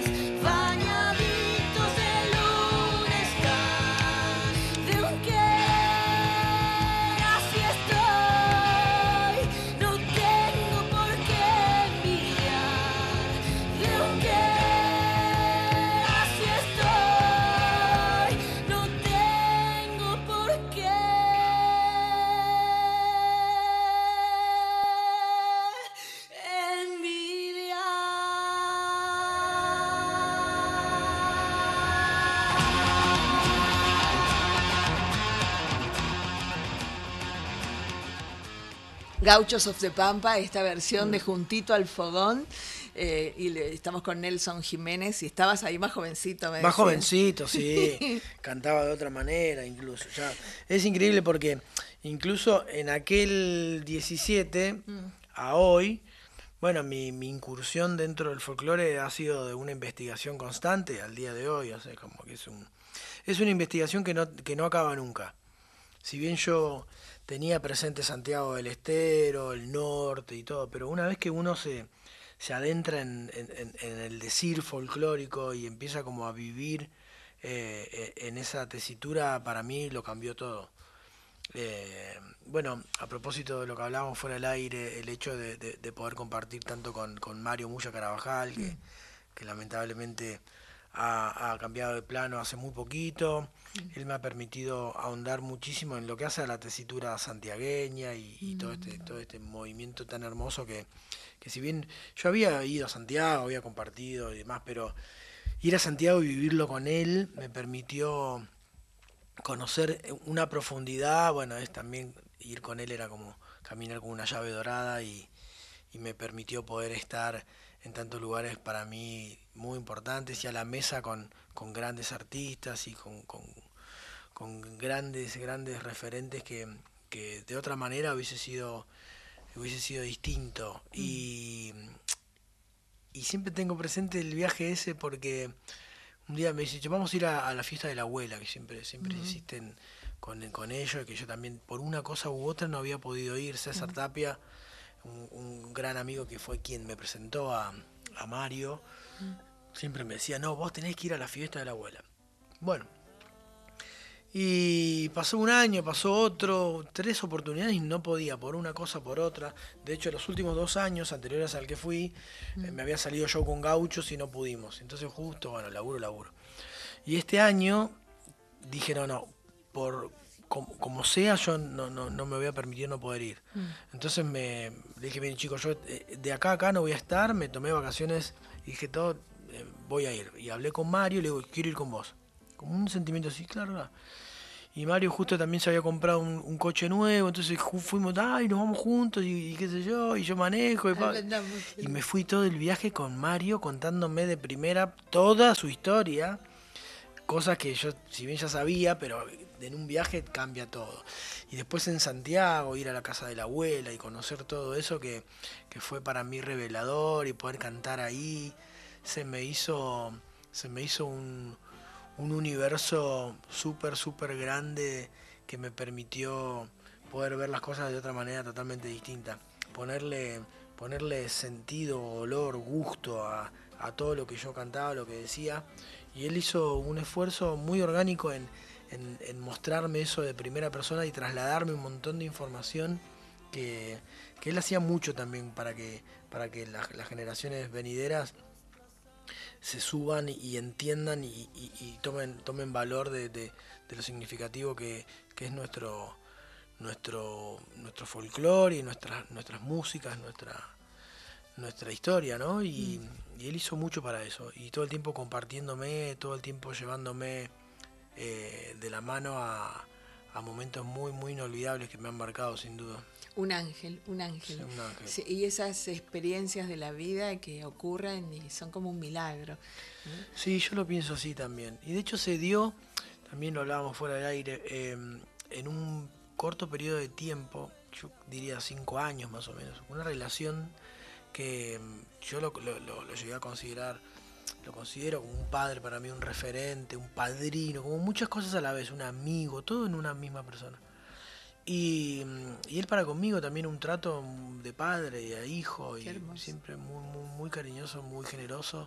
A: Gauchos of the Pampa, esta versión de Juntito al Fogón. Eh, y le, estamos con Nelson Jiménez y estabas ahí más jovencito, me
C: Más
A: decías.
C: jovencito, sí. Cantaba de otra manera incluso. Ya. Es increíble porque incluso en aquel diecisiete mm. a hoy, bueno, mi, mi incursión dentro del folclore ha sido de una investigación constante al día de hoy. O sea, como que es un es una investigación que no, que no acaba nunca. Si bien yo tenía presente Santiago del Estero, el norte y todo, pero una vez que uno se... se adentra en, en, en el decir folclórico y empieza como a vivir eh, en esa tesitura, para mí lo cambió todo. Eh, bueno, a propósito de lo que hablábamos fuera del aire, el hecho de, de, de poder compartir tanto con, con Mario Muya Carabajal, que, que lamentablemente ha, ha cambiado de plano hace muy poquito. Él me ha permitido ahondar muchísimo en lo que hace a la tesitura santiagueña y, y todo este todo este movimiento tan hermoso que, que si bien yo había ido a Santiago, había compartido y demás, pero ir a Santiago y vivirlo con él me permitió conocer una profundidad. Bueno, es también ir con él era como caminar con una llave dorada y, y me permitió poder estar en tantos lugares para mí muy importantes y a la mesa con, con grandes artistas y con, con, con grandes grandes referentes que, que de otra manera hubiese sido hubiese sido distinto. Mm. y y siempre tengo presente el viaje ese porque un día me dice, vamos a ir a, a la fiesta de la abuela, que siempre siempre mm. insisten con, con ello, y que yo también por una cosa u otra no había podido ir. César mm. Tapia, un, un gran amigo que fue quien me presentó a, a Mario, mm. siempre me decía, no, vos tenés que ir a la fiesta de la abuela. Bueno, y pasó un año, pasó otro, tres oportunidades y no podía, por una cosa, por otra. De hecho, los últimos dos años anteriores al que fui, mm. eh, me había salido yo con Gauchos y no pudimos. Entonces justo, bueno, laburo, laburo. Y este año dije, no, no, por como, como sea, yo no, no, no me voy a permitir no poder ir. Mm. Entonces me le dije, bien chicos, yo de acá a acá no voy a estar, me tomé vacaciones y dije todo, eh, voy a ir. Y hablé con Mario y le digo, quiero ir con vos. Como un sentimiento así, claro, claro. Y Mario justo también se había comprado un, un coche nuevo, entonces fuimos, ay, nos vamos juntos y, y qué sé yo, y yo manejo. Y, pa... y me fui todo el viaje con Mario contándome de primera toda su historia, cosas que yo, si bien ya sabía, pero en un viaje cambia todo. Y después en Santiago, ir a la casa de la abuela y conocer todo eso que, que fue para mí revelador, y poder cantar ahí, se me hizo, se me hizo un... un universo súper, súper grande que me permitió poder ver las cosas de otra manera totalmente distinta. Ponerle, ponerle sentido, olor, gusto a, a todo lo que yo cantaba, lo que decía. Y él hizo un esfuerzo muy orgánico en, en, en mostrarme eso de primera persona y trasladarme un montón de información que, que él hacía mucho también para que, para que las, las generaciones venideras se suban y entiendan y, y, y tomen tomen valor de, de, de lo significativo que, que es nuestro nuestro nuestro folclore y nuestras nuestras músicas, nuestra nuestra historia, ¿no? Y, mm. y él hizo mucho para eso, y todo el tiempo compartiéndome, todo el tiempo llevándome eh, de la mano a, a momentos muy muy inolvidables que me han marcado sin duda.
A: Un ángel, un ángel.
C: Sí, un ángel.
A: Sí, y esas experiencias de la vida que ocurren y son como un milagro, ¿no?
C: Sí, yo lo pienso así también. Y de hecho se dio, también lo hablábamos fuera del aire, eh, en un corto periodo de tiempo, yo diría cinco años más o menos, una relación que yo lo, lo, lo, lo llegué a considerar, lo considero como un padre para mí, un referente, un padrino, como muchas cosas a la vez, un amigo, todo en una misma persona. Y, y él para conmigo también un trato de padre y a hijo, y siempre muy, muy, muy cariñoso, muy generoso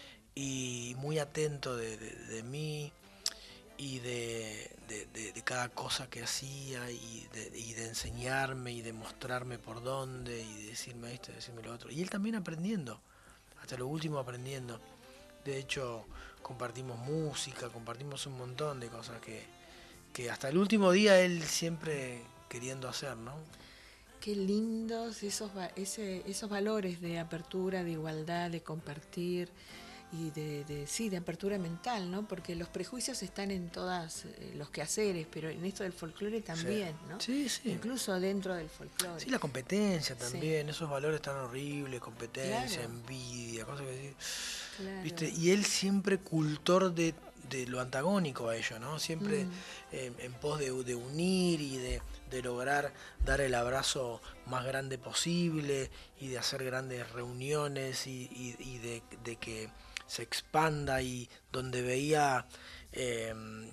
C: y muy atento de, de, de mí y de, de, de, de cada cosa que hacía, y de, y de enseñarme y de mostrarme por dónde y de decirme esto y decirme lo otro. Y él también aprendiendo, hasta lo último aprendiendo. De hecho compartimos música, compartimos un montón de cosas que que hasta el último día él siempre queriendo hacer, ¿no?
A: Qué lindos esos ese, esos valores de apertura, de igualdad, de compartir, y de, de sí, de apertura mental, ¿no? Porque los prejuicios están en todas eh, los quehaceres, pero en esto del folclore también,
C: sí.
A: ¿no?
C: Sí, sí.
A: Incluso dentro del folclore.
C: Sí, la competencia también,
A: sí.
C: esos valores tan horribles, competencia,
A: claro.
C: envidia, cosas que decir.
A: Claro.
C: ¿Viste? Y él siempre cultor de, de lo antagónico a ello, ¿no? Siempre
A: mm.
C: eh, en pos de, de unir y de, de lograr dar el abrazo más grande posible y de hacer grandes reuniones y, y, y de, de que se expanda, y donde veía eh,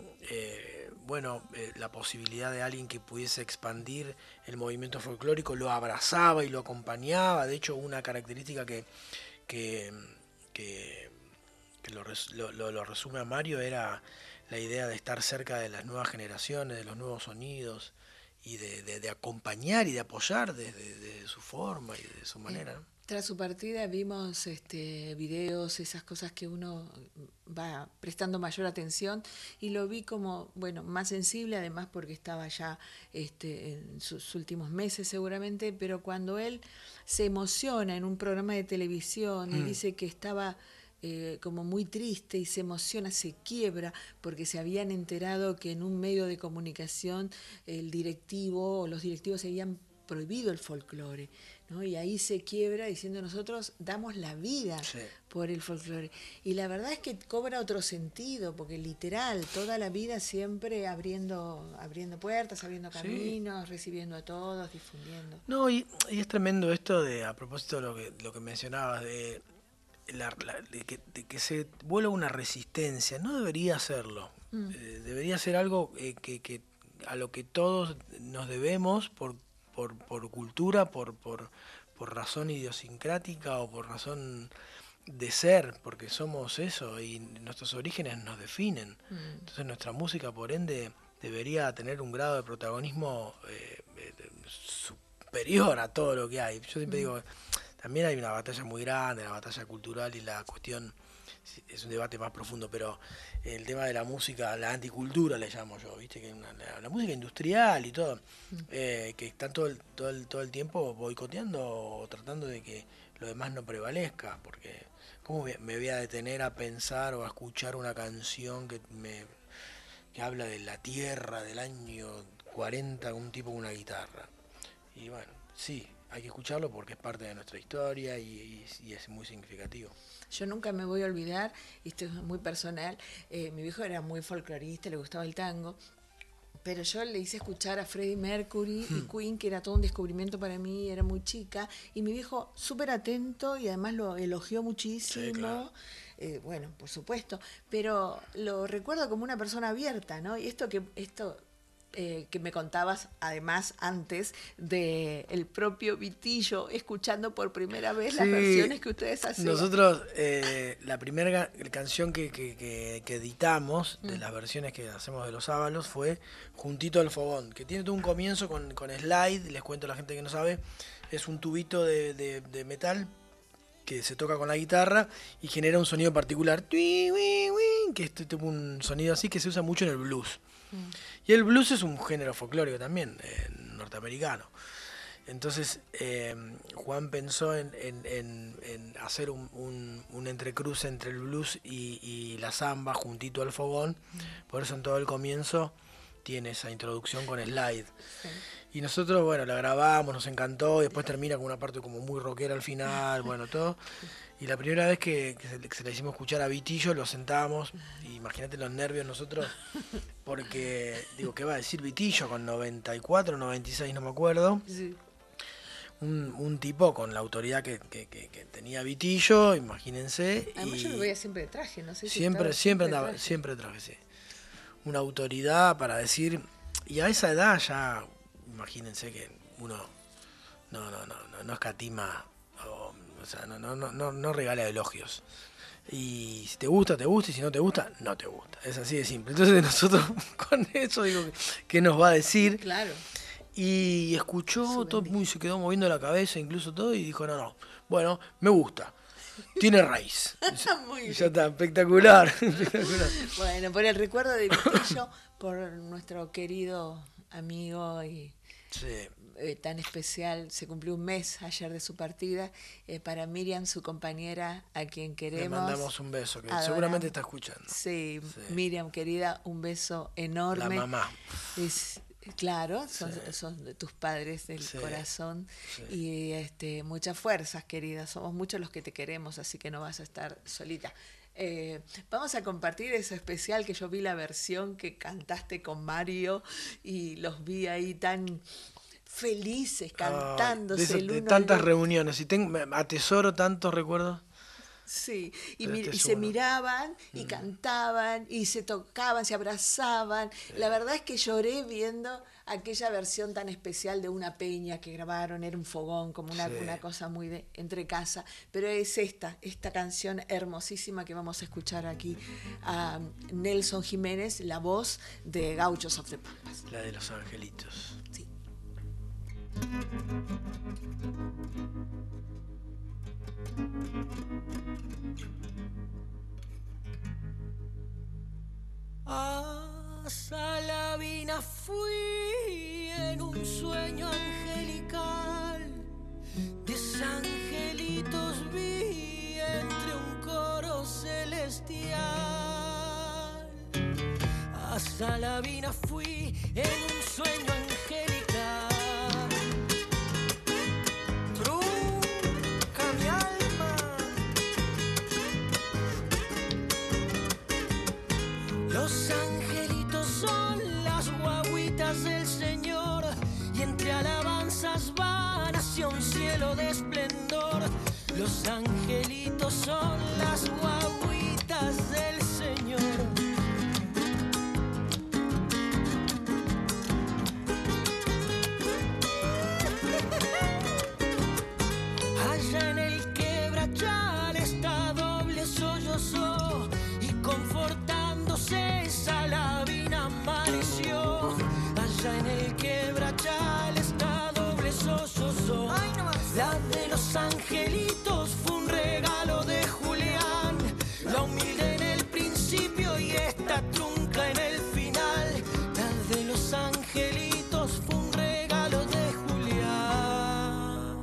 C: eh, bueno eh, la posibilidad de alguien que pudiese expandir el movimiento folclórico, lo abrazaba y lo acompañaba. De hecho, una característica que que, que, que lo, lo, lo resume a Mario era la idea de estar cerca de las nuevas generaciones, de los nuevos sonidos, y de, de, de acompañar y de apoyar desde de, de su forma y de su manera, ¿no?
A: Tras su partida vimos este, videos, esas cosas que uno va prestando mayor atención, y lo vi como, bueno, más sensible, además porque estaba ya este, en sus últimos meses seguramente, pero cuando él se emociona en un programa de televisión y mm. dice que estaba eh, como muy triste y se emociona, se quiebra, porque se habían enterado que en un medio de comunicación el directivo o los directivos se habían prohibido el folclore, ¿no? Y ahí se quiebra diciendo, nosotros damos la vida sí. por el folclore. Y la verdad es que cobra otro sentido, porque literal, toda la vida siempre abriendo abriendo puertas, abriendo caminos, sí. recibiendo a todos, difundiendo.
C: No, y, y es tremendo esto de, a propósito de lo que, lo que mencionabas, de, la, la, de, que, de que se vuelva una resistencia. No debería serlo. Mm. Eh, debería ser algo eh, que, que a lo que todos nos debemos por Por, por cultura, por, por, por razón idiosincrática o por razón de ser, porque somos eso y nuestros orígenes nos definen. Mm. Entonces nuestra música, por ende, debería tener un grado de protagonismo eh, eh, superior a todo lo que hay. Yo siempre mm. digo, también hay una batalla muy grande, la batalla cultural, y la cuestión es un debate más profundo, pero el tema de la música, la anticultura le llamo yo, viste, que una, la, la música industrial y todo, eh, que están todo el, todo el todo el tiempo boicoteando o tratando de que lo demás no prevalezca, porque ¿cómo me voy a detener a pensar o a escuchar una canción que me que habla de la tierra del año cuarenta con un tipo con una guitarra? Y bueno, sí, hay que escucharlo porque es parte de nuestra historia y, y, y es muy significativo.
A: Yo nunca me voy a olvidar, y esto es muy personal, eh, mi viejo era muy folclorista, le gustaba el tango, pero yo le hice escuchar a Freddie Mercury hmm. y Queen, que era todo un descubrimiento para mí, era muy chica, y mi viejo súper atento y además lo elogió muchísimo. Sí, claro. eh, bueno, por supuesto, pero lo recuerdo como una persona abierta, ¿no? Y esto que esto Eh, que me contabas además antes de el propio Vitillo escuchando por primera vez sí, las versiones que ustedes hacían.
C: Nosotros eh, la primera canción que, que, que, que editamos de mm. las versiones que hacemos de Los Ábalos fue Juntito al Fogón, que tiene todo un comienzo con, con slide. Les cuento a la gente que no sabe, es un tubito de, de, de metal que se toca con la guitarra y genera un sonido particular, que es un sonido así que se usa mucho en el blues. Y el blues es un género folclórico también, eh, norteamericano. Entonces eh, Juan pensó en, en, en, en hacer un, un, un entrecruce entre el blues y, y la samba, Juntito al Fogón. Mm. Por eso en todo el comienzo tiene esa introducción con slide. Sí. Y nosotros, bueno, la grabamos, nos encantó, y después termina con una parte como muy rockera al final, bueno, todo. Y la primera vez que, que, se, que se le hicimos escuchar a Vitillo, lo sentamos, y imagínate los nervios nosotros, porque, digo, ¿qué va a decir Vitillo con noventa y cuatro, noventa y seis, no me acuerdo? Sí. Un, un tipo con la autoridad que, que, que, que tenía Vitillo, imagínense.
A: Además
C: y
A: yo lo veía siempre de traje, no sé si
C: Siempre, siempre andaba, traje. siempre de traje, sí. Una autoridad para decir, y a esa edad ya, imagínense que uno no, no, no, no, no escatima, o, o sea, no, no, no, no regala elogios. Y si te gusta, te gusta, y si no te gusta, no te gusta. Es así de simple. Entonces nosotros con eso digo, ¿qué nos va a decir?
A: Claro.
C: Y escuchó todo, muy, se quedó moviendo la cabeza, incluso todo, y dijo, no, no, bueno, me gusta. Tiene raíz. Muy y ya está, espectacular, espectacular.
A: Bueno, por el recuerdo de Vitillo, por nuestro querido amigo y
C: sí.
A: eh, tan especial, se cumplió un mes ayer de su partida, eh, para Miriam, su compañera, a quien queremos.
C: Le mandamos un beso, que
A: adoramos.
C: seguramente está escuchando.
A: Sí,
C: Sí.
A: Miriam, querida, un beso enorme.
C: La mamá.
A: Es, claro, son,
C: Sí.
A: son de tus padres del
C: Sí.
A: corazón.
C: Sí.
A: Y este, muchas fuerzas, querida. Somos muchos los que te queremos, así que no vas a estar solita. Eh, vamos a compartir eso especial, que yo vi la versión que cantaste con Mario y los vi ahí tan felices, cantándose
C: Ay, de,
A: el
C: eso- de
A: uno
C: tantas
A: al otro.
C: reuniones. Y tengo, me- atesoro tantos recuerdos.
A: Sí, y,
C: Pero
A: mi-
C: este
A: y
C: es
A: se
C: uno.
A: miraban y cantaban y se tocaban, se abrazaban. La verdad es que lloré viendo aquella versión tan especial de una peña que grabaron, era un fogón, como una,
C: Sí.
A: una cosa muy de entre casa, pero es esta, esta canción hermosísima que vamos a escuchar aquí a Nelson Jiménez, la voz de Gauchos of the Pampas.
C: La de los angelitos.
A: Sí.
B: A Salavina fui en un sueño angelical, desangelitos vi entre un coro celestial. A Salavina fui en un sueño angelical. Trunca mi alma. Los angelitos son las guaguitas del Señor, y entre alabanzas van hacia un cielo de esplendor. Los angelitos son las guaguitas del Señor. Allá en el quebrachal está doble sollozo, y confortándose Salavina amaneció. Allá en el quebrachal está doble sollozo. La de los angelitos fue un regalo de Julián, la humilde en el principio y esta trunca en el final. La de los angelitos fue un regalo de Julián.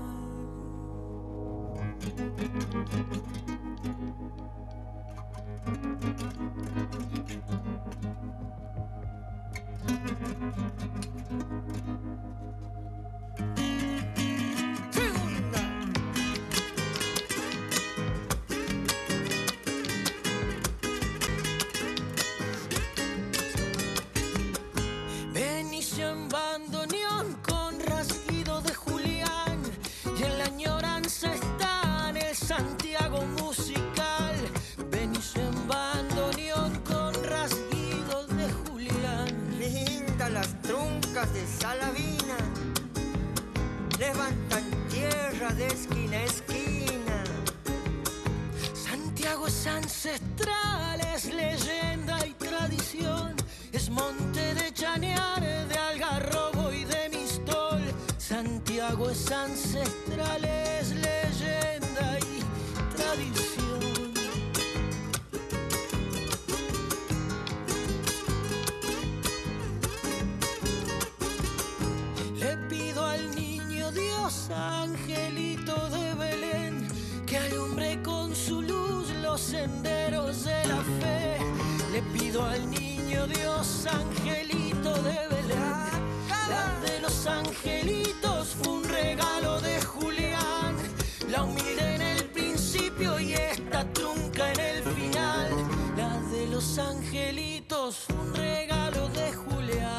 B: Benicio en bandoneón con rasguido de Julián, y en la añoranza está en el Santiago musical. Benicio en bandoneón con rasguido de Julián.
J: Lindas las truncas de Salavina, levantan tierra de esquina a esquina.
B: Santiago es ancestral, es leyenda y tradición, es monte de chanear, de algarrobo y de mistol. Santiago es ancestral, es leyenda y tradición. Le pido al niño Dios, angelito de Belén, que alumbre con su luz los senderos de la fe. Le pido al niño Dios, angelito de Belén. La de los angelitos fue un regalo de Julián, la humilde en el principio y esta trunca en el final. La de los angelitos fue un regalo de Julián.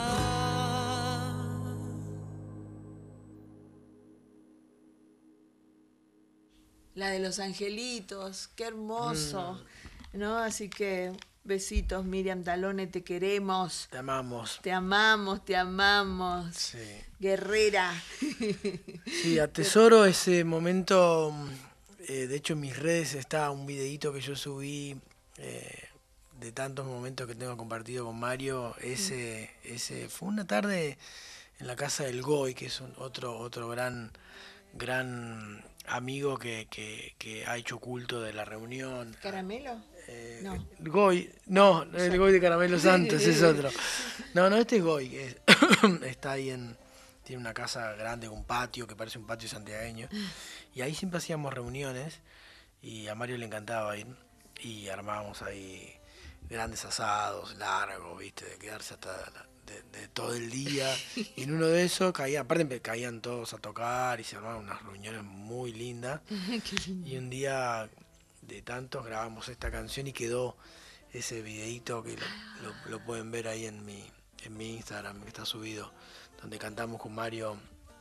A: La de los angelitos, qué hermoso,
C: Mm.
A: ¿no? Así que besitos, Miriam Talone, te queremos,
C: Te amamos.
A: te amamos, te amamos,
C: Sí.
A: guerrera.
C: Sí, atesoro ese momento. eh, de hecho, en mis redes está un videíto que yo subí eh, de tantos momentos que tengo compartido con Mario. Ese, ese fue una tarde en la casa del Goy, que es un, otro, otro gran, gran amigo que, que, que ha hecho culto de la reunión.
A: ¿Caramelo?
C: Eh,
A: No.
C: el Goy, no, el Goy de Caramelo Santos es otro. No, no, este es Goy, que es- está ahí en, tiene una casa grande, un patio que parece un patio santiagueño. Y ahí siempre hacíamos reuniones y a Mario le encantaba ir. Y armábamos ahí grandes asados, largos, ¿viste? De quedarse hasta la, de, de todo el día. Y en uno de esos caía, aparte caían todos a tocar y se armaban unas reuniones muy lindas.
A: Qué lindo.
C: Y un día de tantos grabamos esta canción y quedó ese videíto que lo, lo, lo pueden ver ahí en mi, en mi Instagram, que está subido, donde cantamos con Mario.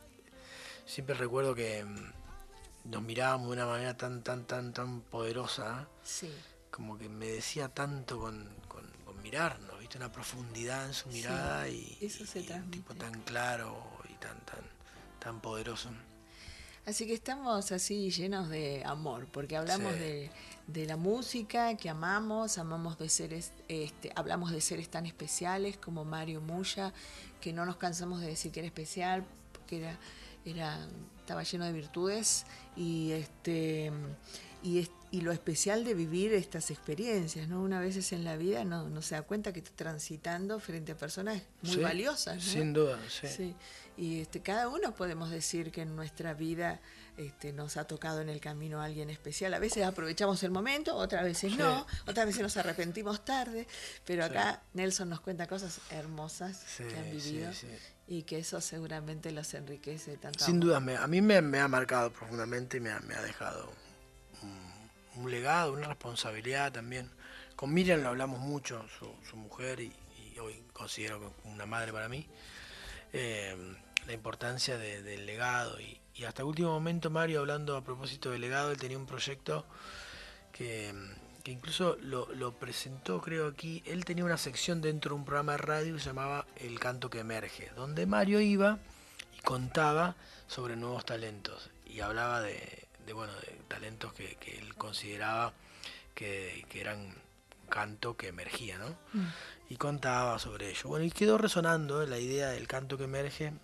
C: Siempre recuerdo que nos mirábamos de una manera tan, tan, tan, tan poderosa.
A: Sí.
C: Como que me decía tanto con, con, con mirarnos, ¿viste? Una profundidad en su mirada. Sí, y,
A: eso se
C: y
A: transmite.
C: Un tipo tan claro y tan, tan, tan poderoso.
A: Así que estamos así llenos de amor, porque hablamos
C: Sí.
A: de, de la música que amamos, amamos de seres, este, hablamos de seres tan especiales como Mario Muya, que no nos cansamos de decir que era especial, porque era, era, estaba lleno de virtudes y este y, es, y lo especial de vivir estas experiencias, ¿no? Una vez en la vida no, no se da cuenta que está transitando frente a personas muy
C: Sí,
A: valiosas, ¿no?
C: sin duda, sí.
A: Sí. Y este, cada uno podemos decir que en nuestra vida este, nos ha tocado en el camino a alguien especial. A veces aprovechamos el momento, otras veces
C: Sí.
A: no, otras veces nos arrepentimos tarde, pero
C: Sí.
A: acá Nelson nos cuenta cosas hermosas
C: Sí,
A: que han vivido
C: sí, sí.
A: y que eso seguramente los enriquece tanto.
C: Sin
A: amor.
C: duda, me, a mí me, me ha marcado profundamente y me ha, me ha dejado un, un legado, una responsabilidad también. Con Miriam lo hablamos mucho, su, su mujer, y, y hoy considero que una madre para mí. Eh, la importancia de, del legado y, y hasta el último momento Mario, hablando a propósito del legado, él tenía un proyecto que, que incluso lo, lo presentó, creo aquí, él tenía una sección dentro de un programa de radio que se llamaba El Canto que Emerge, donde Mario iba y contaba sobre nuevos talentos y hablaba de, de bueno, de talentos que, que él consideraba que, que eran canto que emergía, ¿no? Mm. Y contaba sobre ello. Bueno, y quedó resonando la idea del canto que emerge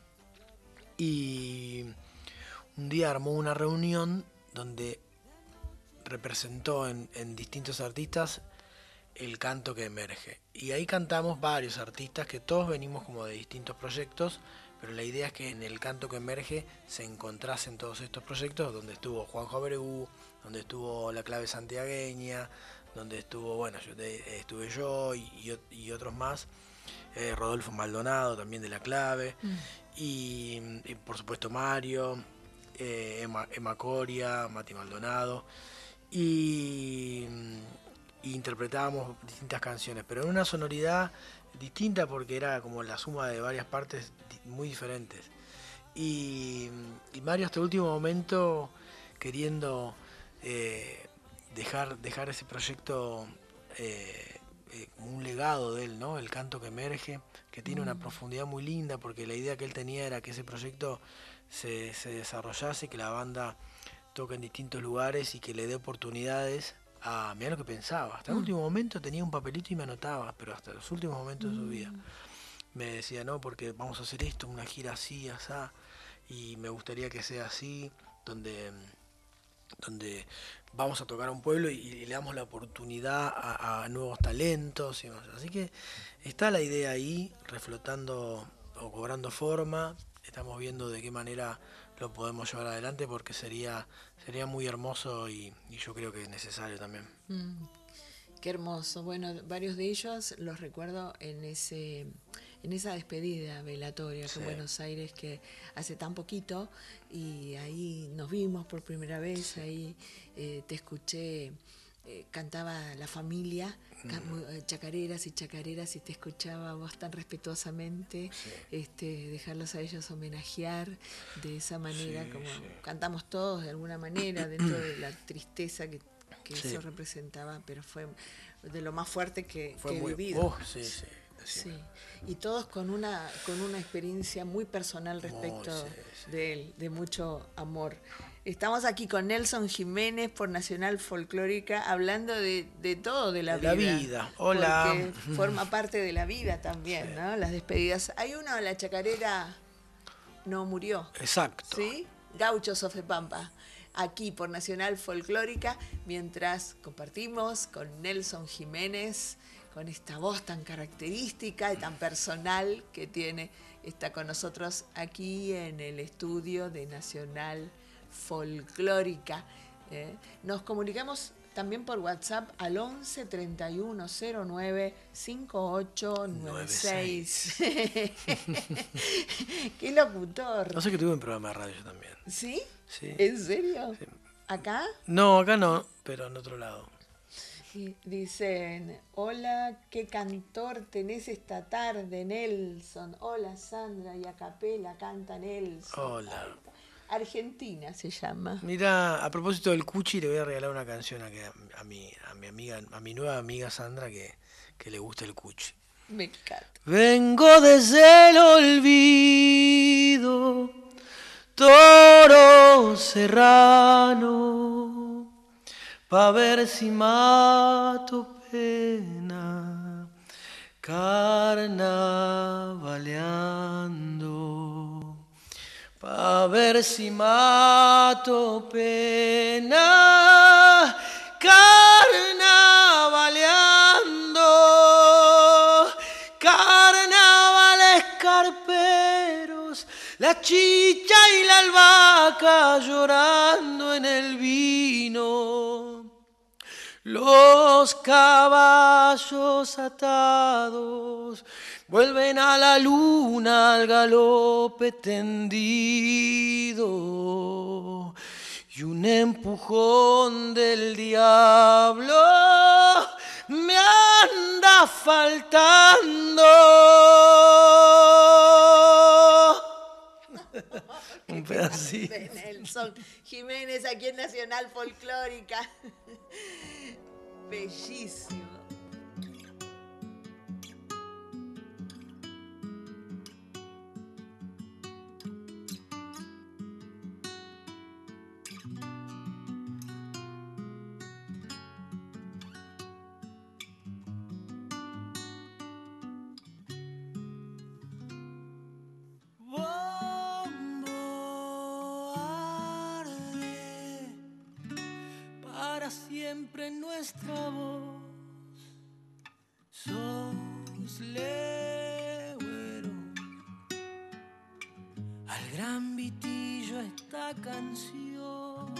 C: y un día armó una reunión donde representó en, en distintos artistas el canto que emerge. Y ahí cantamos varios artistas que todos venimos como de distintos proyectos, pero la idea es que en el canto que emerge se encontrasen todos estos proyectos, donde estuvo Juanjo Abreu, donde estuvo La Clave Santiagueña, donde estuvo, bueno, yo de, estuve yo y, y, y otros más, eh, Rodolfo Maldonado también de La Clave, mm. y, y por supuesto Mario, eh, Emma, Emma Coria, Mati Maldonado, y, y interpretábamos distintas canciones, pero en una sonoridad distinta porque era como la suma de varias partes muy diferentes. Y, y Mario hasta el último momento queriendo... Eh, Dejar, dejar ese proyecto eh, eh, como un legado de él, ¿no? El canto que emerge, que tiene mm. una profundidad muy linda, porque la idea que él tenía era que ese proyecto se, se desarrollase, que la banda toque en distintos lugares y que le dé oportunidades a... Mirá lo que pensaba, hasta mm. el último momento tenía un papelito y me anotaba, pero hasta los últimos momentos mm. de su vida me decía, no, porque vamos a hacer esto, una gira así, asá, y me gustaría que sea así, donde... donde vamos a tocar a un pueblo y, y le damos la oportunidad a, a nuevos talentos y más. Así que está la idea ahí, reflotando o cobrando forma. Estamos viendo de qué manera lo podemos llevar adelante, porque sería sería muy hermoso y, y yo creo que es necesario también.
A: Mm, qué hermoso. Bueno, varios de ellos los recuerdo en ese en esa despedida velatoria sí. en Buenos Aires, que hace tan poquito, y ahí nos vimos por primera vez, ahí eh, te escuché, eh, cantaba la familia, mm. chacareras y chacareras, y te escuchaba vos tan respetuosamente, sí. este, dejarlos a ellos homenajear de esa manera, sí, como sí. cantamos todos de alguna manera, dentro de la tristeza que, que sí. eso representaba, pero fue de lo más fuerte que,
C: fue
A: que he
C: muy,
A: vivido.
C: Oh, sí, sí.
A: Sí, y todos con una con una experiencia muy personal respecto oh, sí, sí. de él, de mucho amor. Estamos aquí con Nelson Jiménez por Nacional Folclórica, hablando de, de todo de la
C: de
A: vida.
C: La vida, hola.
A: Porque forma parte de la vida también, sí. ¿no? Las despedidas. Hay una, la chacarera no murió.
C: Exacto.
A: ¿Sí? Gauchos of the Pampa. Aquí por Nacional Folclórica, mientras compartimos con Nelson Jiménez con esta voz tan característica y tan personal que tiene. Está con nosotros aquí en el estudio de Nacional Folclórica. ¿eh? Nos comunicamos también por WhatsApp al once treinta y uno cero nueve cincuenta y ocho noventa y seis. ¡Qué locutor!
C: No sé que tuve un programa de radio yo también.
A: ¿Sí?
C: Sí.
A: ¿En serio?
C: Sí.
A: ¿Acá?
C: No, acá no, pero en otro lado.
A: Y dicen, hola, ¿qué cantor tenés esta tarde, Nelson? Hola, Sandra, y a capela canta Nelson.
C: Hola.
A: Argentina se llama.
C: Mira, a propósito del cuchi, le voy a regalar una canción a, que, a, mi, a mi amiga, a mi nueva amiga Sandra, que, que le gusta el cuchi.
A: Me encanta.
C: Vengo desde el olvido, toro serrano, pa' ver si mato pena, carnavaleando. Pa' ver si mato pena, carnavaleando, carnavales carperos, la chicha y la albahaca llorando en el vino, los caballos atados vuelven a la luna al galope tendido y un empujón del diablo me anda faltando. Un pedacito.
A: De Nelson Jiménez aquí en Nacional Folclórica. Bellísimo.
K: Siempre nuestra voz, sos legüero, al gran vitillo esta canción,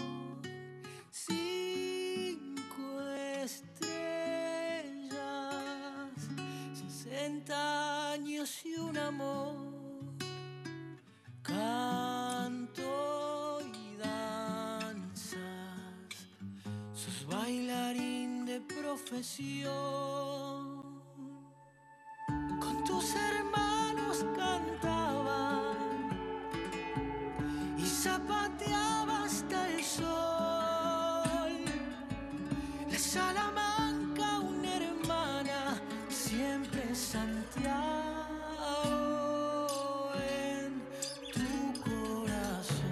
K: cinco estrellas, sesenta años y un amor, canto y danza. Bailarín de profesión, con tus hermanos cantaban y zapateaba hasta el sol. La Salamanca, una hermana, siempre Santiago en tu corazón.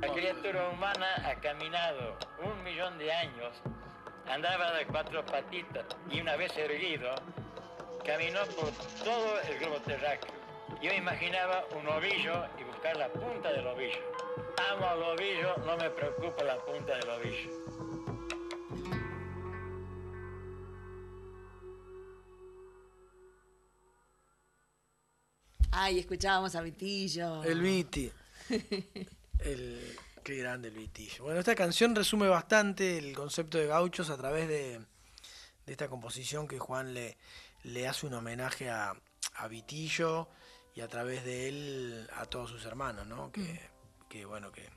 L: La criatura humana ha caminado un millón de años, andaba de cuatro patitas y una vez erguido, caminó por todo el globo terráqueo. Yo imaginaba un ovillo y buscar la punta del ovillo. Amo al ovillo, no me preocupa la punta del ovillo.
A: Ay, escuchábamos a Vitillo.
C: El Viti. El, qué grande el Vitillo. Bueno, esta canción resume bastante el concepto de Gauchos a través de, de esta composición que Juan le, le hace un homenaje a, a Vitillo y a través de él a todos sus hermanos, ¿no? Que, mm. que bueno, que,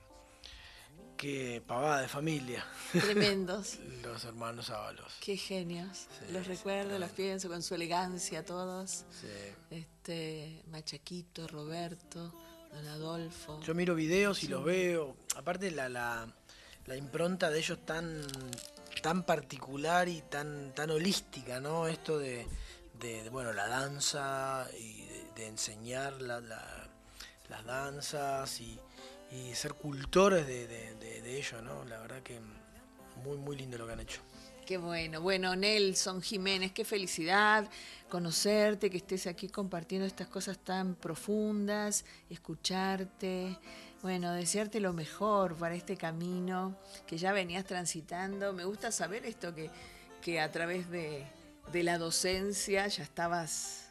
C: que pavada de familia.
A: Tremendos.
C: Los hermanos Ábalos.
A: Qué genios.
C: Sí,
A: los recuerdo, los pienso con su elegancia todos.
C: Sí.
A: Este, Machaquito, Roberto, Don Adolfo.
C: Yo miro videos y
A: sí.
C: los veo. Aparte la, la, la impronta de ellos tan, tan particular y tan, tan holística, ¿no? Esto de, de, de bueno, la danza y de, de enseñar la, la, las danzas y, y ser cultores de, de, de, de ello, ¿no? La verdad que muy, muy lindo lo que han hecho.
A: Qué bueno. Bueno, Nelson Jiménez, qué felicidad conocerte, que estés aquí compartiendo estas cosas tan profundas, escucharte. Bueno, desearte lo mejor para este camino que ya venías transitando. Me gusta saber esto, que, que a través de, de la docencia ya estabas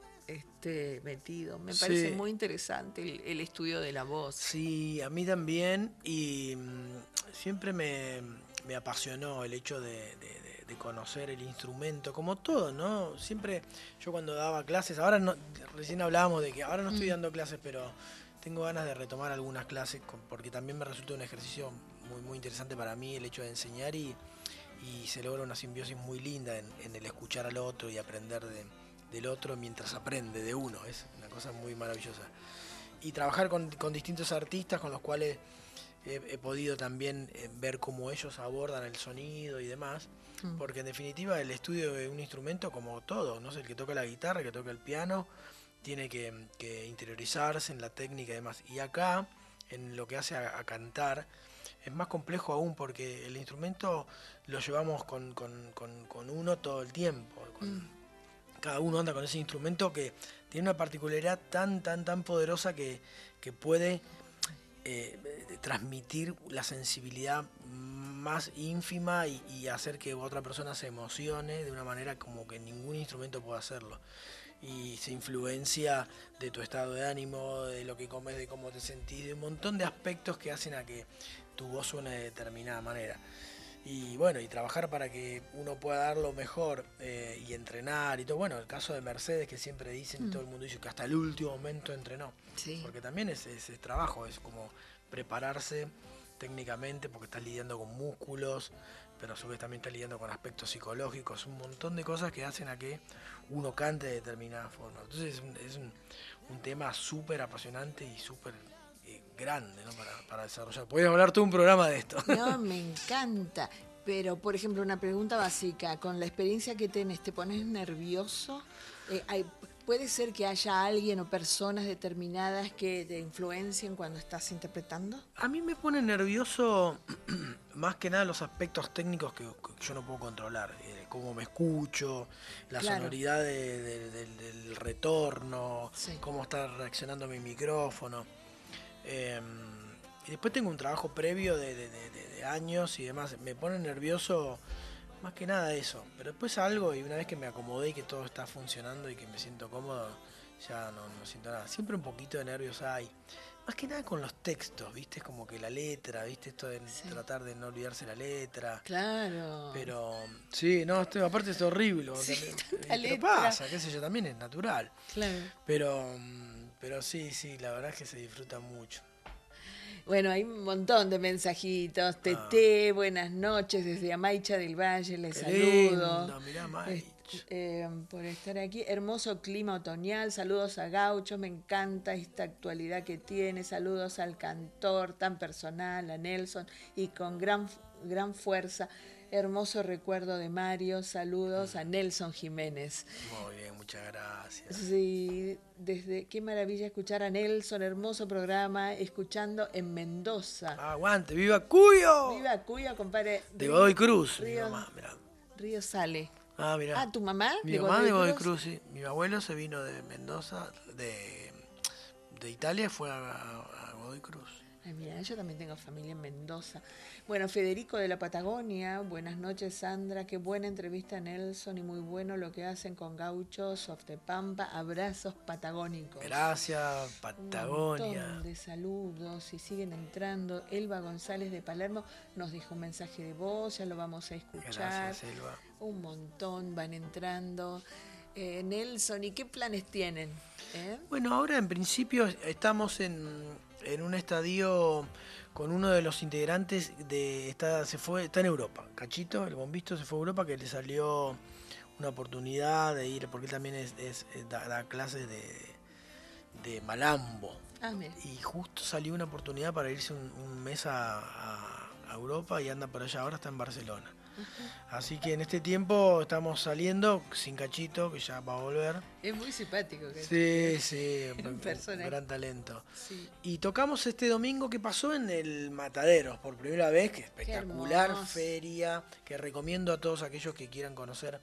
A: este, metido. Me parece sí. muy interesante el, el estudio de la voz.
C: Sí, a mí también. Y mmm, siempre me... me apasionó el hecho de, de, de conocer el instrumento, como todo, ¿no? Siempre yo cuando daba clases, ahora no, recién hablábamos de que ahora no estoy dando clases, pero tengo ganas de retomar algunas clases porque también me resulta un ejercicio muy, muy interesante para mí el hecho de enseñar y, y se logra una simbiosis muy linda en, en el escuchar al otro y aprender de, del otro mientras aprende de uno, es una cosa muy maravillosa. Y trabajar con, con distintos artistas con los cuales He, he podido también ver cómo ellos abordan el sonido y demás, mm. porque en definitiva el estudio de un instrumento, como todo, no sé, el que toca la guitarra, el que toca el piano, tiene que, que interiorizarse en la técnica y demás. Y acá, en lo que hace a, a cantar, es más complejo aún porque el instrumento lo llevamos con, con, con, con uno todo el tiempo. Con, mm. Cada uno anda con ese instrumento que tiene una particularidad tan, tan, tan poderosa que, que puede... Eh, transmitir la sensibilidad más ínfima y, y hacer que otra persona se emocione de una manera como que ningún instrumento puede hacerlo. Y se influencia de tu estado de ánimo, de lo que comes, de cómo te sentís, de un montón de aspectos que hacen a que tu voz suene de determinada manera. Y bueno, y trabajar para que uno pueda dar lo mejor eh, y entrenar y todo. Bueno, el caso de Mercedes, que siempre dicen, mm. todo el mundo dice que hasta el último momento entrenó. Sí. Porque también es, es, es trabajo, es como prepararse técnicamente porque estás lidiando con músculos, pero a su vez también estás lidiando con aspectos psicológicos, un montón de cosas que hacen a que uno cante de determinada forma. Entonces es un, es un, un tema súper apasionante y súper eh, grande, ¿no? para, para desarrollar. Podés hablar todo un programa de esto.
A: No, me encanta. Pero, por ejemplo, una pregunta básica. Con la experiencia que tenés, ¿te pones nervioso? Eh, hay, ¿Puede ser que haya alguien o personas determinadas que te influencien cuando estás interpretando?
C: A mí me pone nervioso más que nada los aspectos técnicos que, que yo no puedo controlar. Eh, cómo me escucho, la claro. sonoridad de, de, de, del retorno, sí. cómo está reaccionando mi micrófono. Eh, y después tengo un trabajo previo de, de, de, de años y demás. Me pone nervioso más que nada eso. Pero después algo y una vez que me acomodé y que todo está funcionando y que me siento cómodo, ya no, no siento nada. Siempre un poquito de nervios hay. Más que nada con los textos, ¿viste? Es como que la letra, ¿viste? Esto de sí. tratar de no olvidarse la letra.
A: Claro.
C: Pero, sí, no, esto, aparte es horrible.
A: Sí,
C: pero letra. Pasa, qué sé yo, también es natural.
A: Claro.
C: Pero, pero sí, sí, la verdad es que se disfruta mucho.
A: Bueno, hay un montón de mensajitos. Tete, ah. buenas noches desde Amaicha del Valle, les saludo.
C: Lindo, mirá, Amaicha.
A: Eh, por estar aquí. Hermoso clima otoñal, saludos a Gaucho, me encanta esta actualidad que tiene, saludos al cantor tan personal, a Nelson, y con gran, gran fuerza. Hermoso recuerdo de Mario, saludos mm. a Nelson Jiménez.
C: Muy bien, muchas gracias.
A: Sí, desde qué maravilla escuchar a Nelson, hermoso programa, escuchando en Mendoza.
C: Ah, aguante, ¡viva Cuyo!
A: Viva Cuyo, compadre.
C: De Godoy Cruz, mi
A: Río,
C: mamá, mirá.
A: Río Sale.
C: Ah, mirá.
A: Ah, ¿tu mamá?
C: Mi mamá de Godoy Cruz, sí. Mi abuelo se vino de Mendoza, de, de Italia, fue a, a, a Godoy Cruz.
A: Ay, mira, yo también tengo familia en Mendoza. Bueno, Federico de la Patagonia, buenas noches, Sandra, qué buena entrevista, Nelson, y muy bueno lo que hacen con gauchos of the Pampa, abrazos patagónicos.
C: Gracias, Patagonia.
A: Un montón de saludos y siguen entrando. Elba González de Palermo nos dejó un mensaje de voz, ya lo vamos a escuchar.
C: Gracias, Elba.
A: Un montón van entrando. Eh, Nelson, ¿y qué planes tienen? ¿Eh?
C: Bueno, ahora en principio estamos en, en un estadio con uno de los integrantes de está se fue está en Europa. Cachito, el bombista, se fue a Europa, que le salió una oportunidad de ir, porque él también es, es, es da, da clases de, de malambo.
A: Ah, mira.
C: Y justo salió una oportunidad para irse un, un mes a, a, a Europa y anda por allá, ahora está en Barcelona. Uh-huh. Así que en este tiempo estamos saliendo sin Cachito, que ya va a volver.
A: Es muy simpático. Cachito.
C: Sí, sí, un,
A: un
C: gran talento.
A: Sí.
C: Y tocamos este domingo que pasó en el Mataderos, por primera vez, que espectacular feria, que recomiendo a todos aquellos que quieran conocer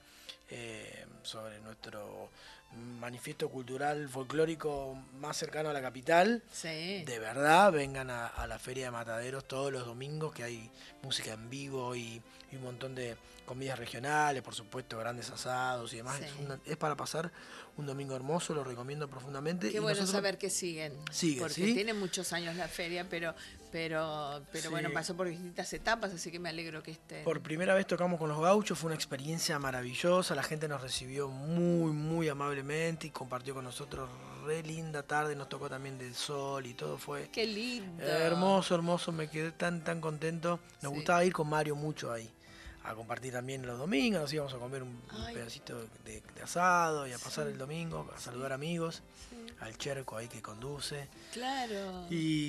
C: eh, sobre nuestro manifiesto cultural folclórico más cercano a la capital.
A: Sí.
C: De verdad, vengan a, a la Feria de Mataderos todos los domingos, que hay música en vivo y, y un montón de comidas regionales, por supuesto, grandes asados y demás.
A: Sí.
C: Es, una, es para pasar un domingo hermoso, lo recomiendo profundamente.
A: Qué
C: y
A: bueno
C: nosotros...
A: saber que siguen.
C: Siguen,
A: porque
C: ¿sí?
A: tiene muchos años la feria, pero pero pero
C: Sí.
A: bueno, pasó por distintas etapas, así que me alegro que estén.
C: Por primera vez tocamos con los gauchos, fue una experiencia maravillosa, la gente nos recibió muy, muy amablemente y compartió con nosotros re linda tarde, nos tocó también del sol y todo fue...
A: ¡Qué lindo!
C: Hermoso, hermoso, me quedé tan, tan contento. Nos
A: Sí.
C: gustaba ir con Mario mucho ahí, a compartir también los domingos, nos íbamos a comer un, un pedacito de, de asado y a pasar
A: Sí.
C: el domingo, a saludar amigos,
A: Sí.
C: al Cherco ahí que conduce.
A: Claro.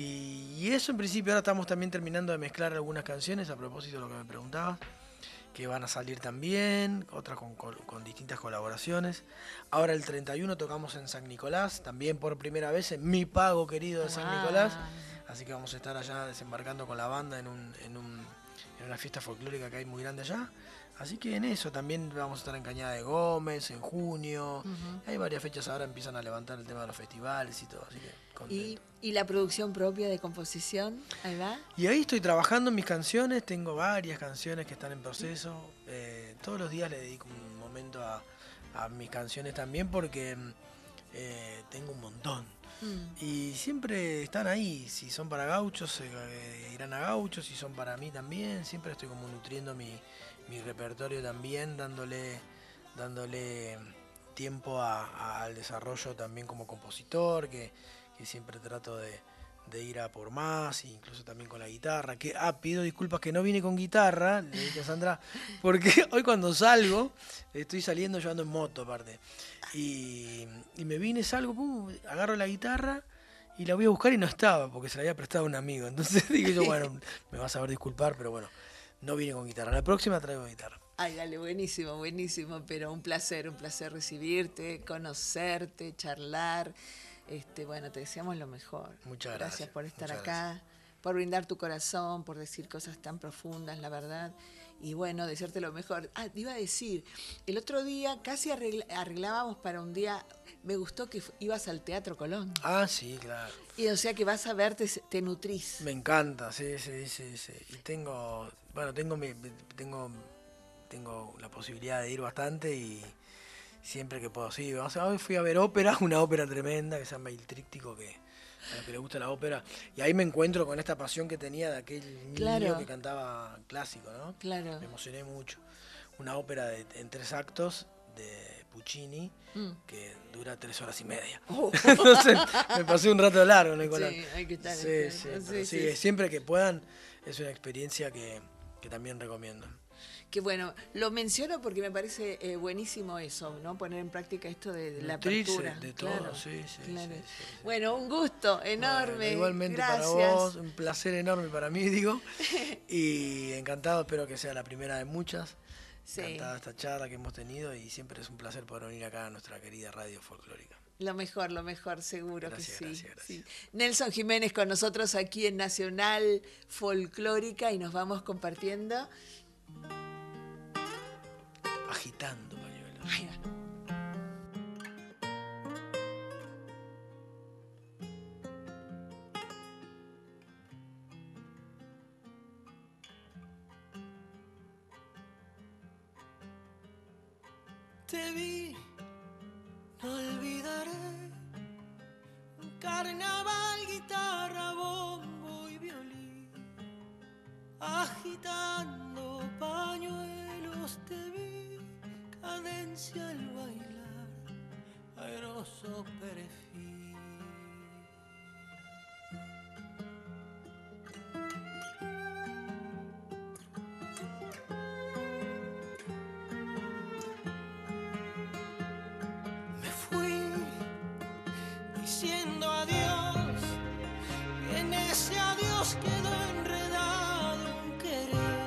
C: Y, y eso en principio, ahora estamos también terminando de mezclar algunas canciones a propósito de lo que me preguntabas, que van a salir también, otras con, con, con distintas colaboraciones. Ahora el treinta y uno tocamos en San Nicolás, también por primera vez en mi pago querido de San
A: Wow.
C: Nicolás, así que vamos a estar allá desembarcando con la banda en, un, en, un, en una fiesta folclórica que hay muy grande allá. Así que en eso también vamos a estar en Cañada de Gómez, en junio.
A: Uh-huh.
C: Hay varias fechas ahora, empiezan a levantar el tema de los festivales y todo, así que contento.
A: ¿Y, ¿Y la producción propia de composición? Ahí va.
C: Y ahí estoy trabajando en mis canciones, tengo varias canciones que están en proceso. Eh, todos los días le dedico un momento a, a mis canciones también porque eh, tengo un montón.
A: Mm.
C: Y siempre están ahí, si son para gauchos, eh, irán a gauchos, si son para mí también. Siempre estoy como nutriendo mi, mi repertorio también, dándole, dándole tiempo a, a, al desarrollo también como compositor, que, que siempre trato de, de ir a por más, incluso también con la guitarra. Que ah, pido disculpas que no vine con guitarra, le dije a Sandra, porque hoy cuando salgo, estoy saliendo, yo ando en moto aparte, y, y me vine, salgo, pum, agarro la guitarra y la voy a buscar y no estaba, porque se la había prestado a un amigo. Entonces dije yo, bueno, me vas a ver disculpar, pero bueno, no vine con guitarra. La próxima traigo guitarra.
A: Ay, dale, buenísimo, buenísimo, pero un placer, un placer recibirte, conocerte, charlar. Este, bueno, te deseamos lo mejor.
C: Muchas gracias.
A: Gracias por estar
C: Muchas
A: acá,
C: gracias.
A: por brindar tu corazón, por decir cosas tan profundas, la verdad. Y bueno, desearte lo mejor. Ah, te iba a decir, el otro día casi arregla, arreglábamos para un día, me gustó que ibas al Teatro Colón.
C: Ah, sí, claro.
A: Y o sea que vas a verte, te nutrís.
C: Me encanta, sí, sí, sí, sí. Y tengo, bueno, tengo mi, tengo, tengo la posibilidad de ir bastante y siempre que puedo, sí. O sea, hoy fui a ver ópera, una ópera tremenda que se llama El Tríptico, que a los que le gusta la ópera. Y ahí me encuentro con esta pasión que tenía de aquel niño
A: Claro.
C: que cantaba clásico, ¿no?
A: Claro.
C: Me emocioné mucho. Una ópera de, en tres actos de Puccini,
A: Mm.
C: que dura tres horas y media.
A: Oh.
C: Entonces me pasé un rato largo, Nicolás.
A: Sí, hay que estar.
C: Sí,
A: en-
C: sí,
A: sí,
C: pero
A: sí,
C: sí,
A: sí.
C: siempre que puedan, es una experiencia que, que también recomiendo.
A: Que bueno, lo menciono porque me parece eh, buenísimo eso, ¿no? Poner en práctica esto de, de la
C: Nutrirse
A: apertura.
C: de todo,
A: Claro,
C: sí, sí,
A: claro.
C: sí, sí, sí.
A: Bueno, un gusto enorme.
C: Bueno, igualmente
A: Gracias.
C: para vos, un placer enorme para mí, digo. Y encantado, espero que sea la primera de muchas.
A: Sí.
C: encantado esta charla que hemos tenido y siempre es un placer poder venir acá a nuestra querida radio folclórica.
A: Lo mejor, lo mejor, seguro
C: Gracias,
A: que sí,
C: gracias, gracias.
A: sí. Nelson Jiménez con nosotros aquí en Nacional Folclórica y nos vamos compartiendo.
C: Agitando pañuelos.
A: Ay, va.
K: Te vi, no olvidaré, carnaval, guitarra, bombo y violín, agitando pañuelos te vi, cadencia al bailar, airoso perfil. Diciendo adiós, y en ese adiós quedó enredado un querer.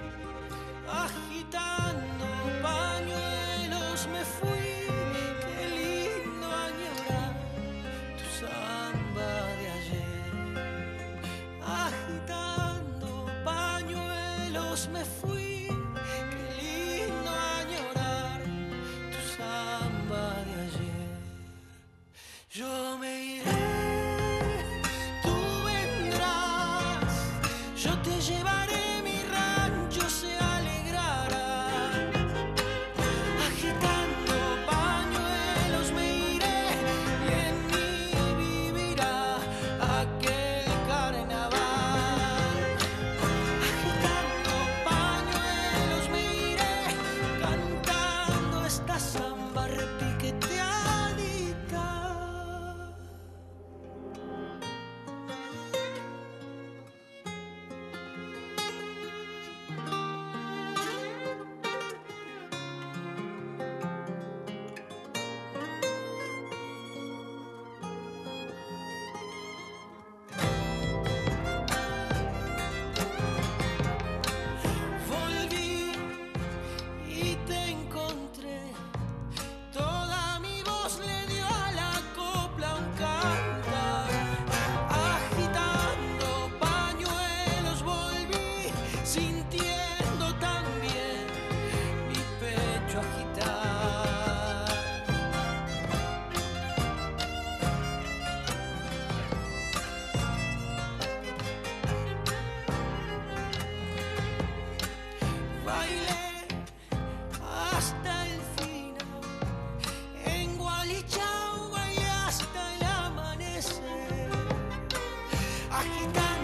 K: Agitando pañuelos me fui, qué lindo añorar tu samba de ayer. Agitando pañuelos me fui, qué lindo añorar tu samba de ayer. Yo me iré, tú vendrás, yo te llevaré, mi rancho se alegrará. Agitando pañuelos me iré y en mí vivirá aquel carnaval. Agitando pañuelos me iré, cantando esta samba repiqueteadita. Volví y te encontré, toda mi voz le dio a la copla un cantar. Agitando pañuelos volví, sintiendo también mi pecho agitar. Bailé hasta el final, en Gualichauba y hasta el amanecer, agitando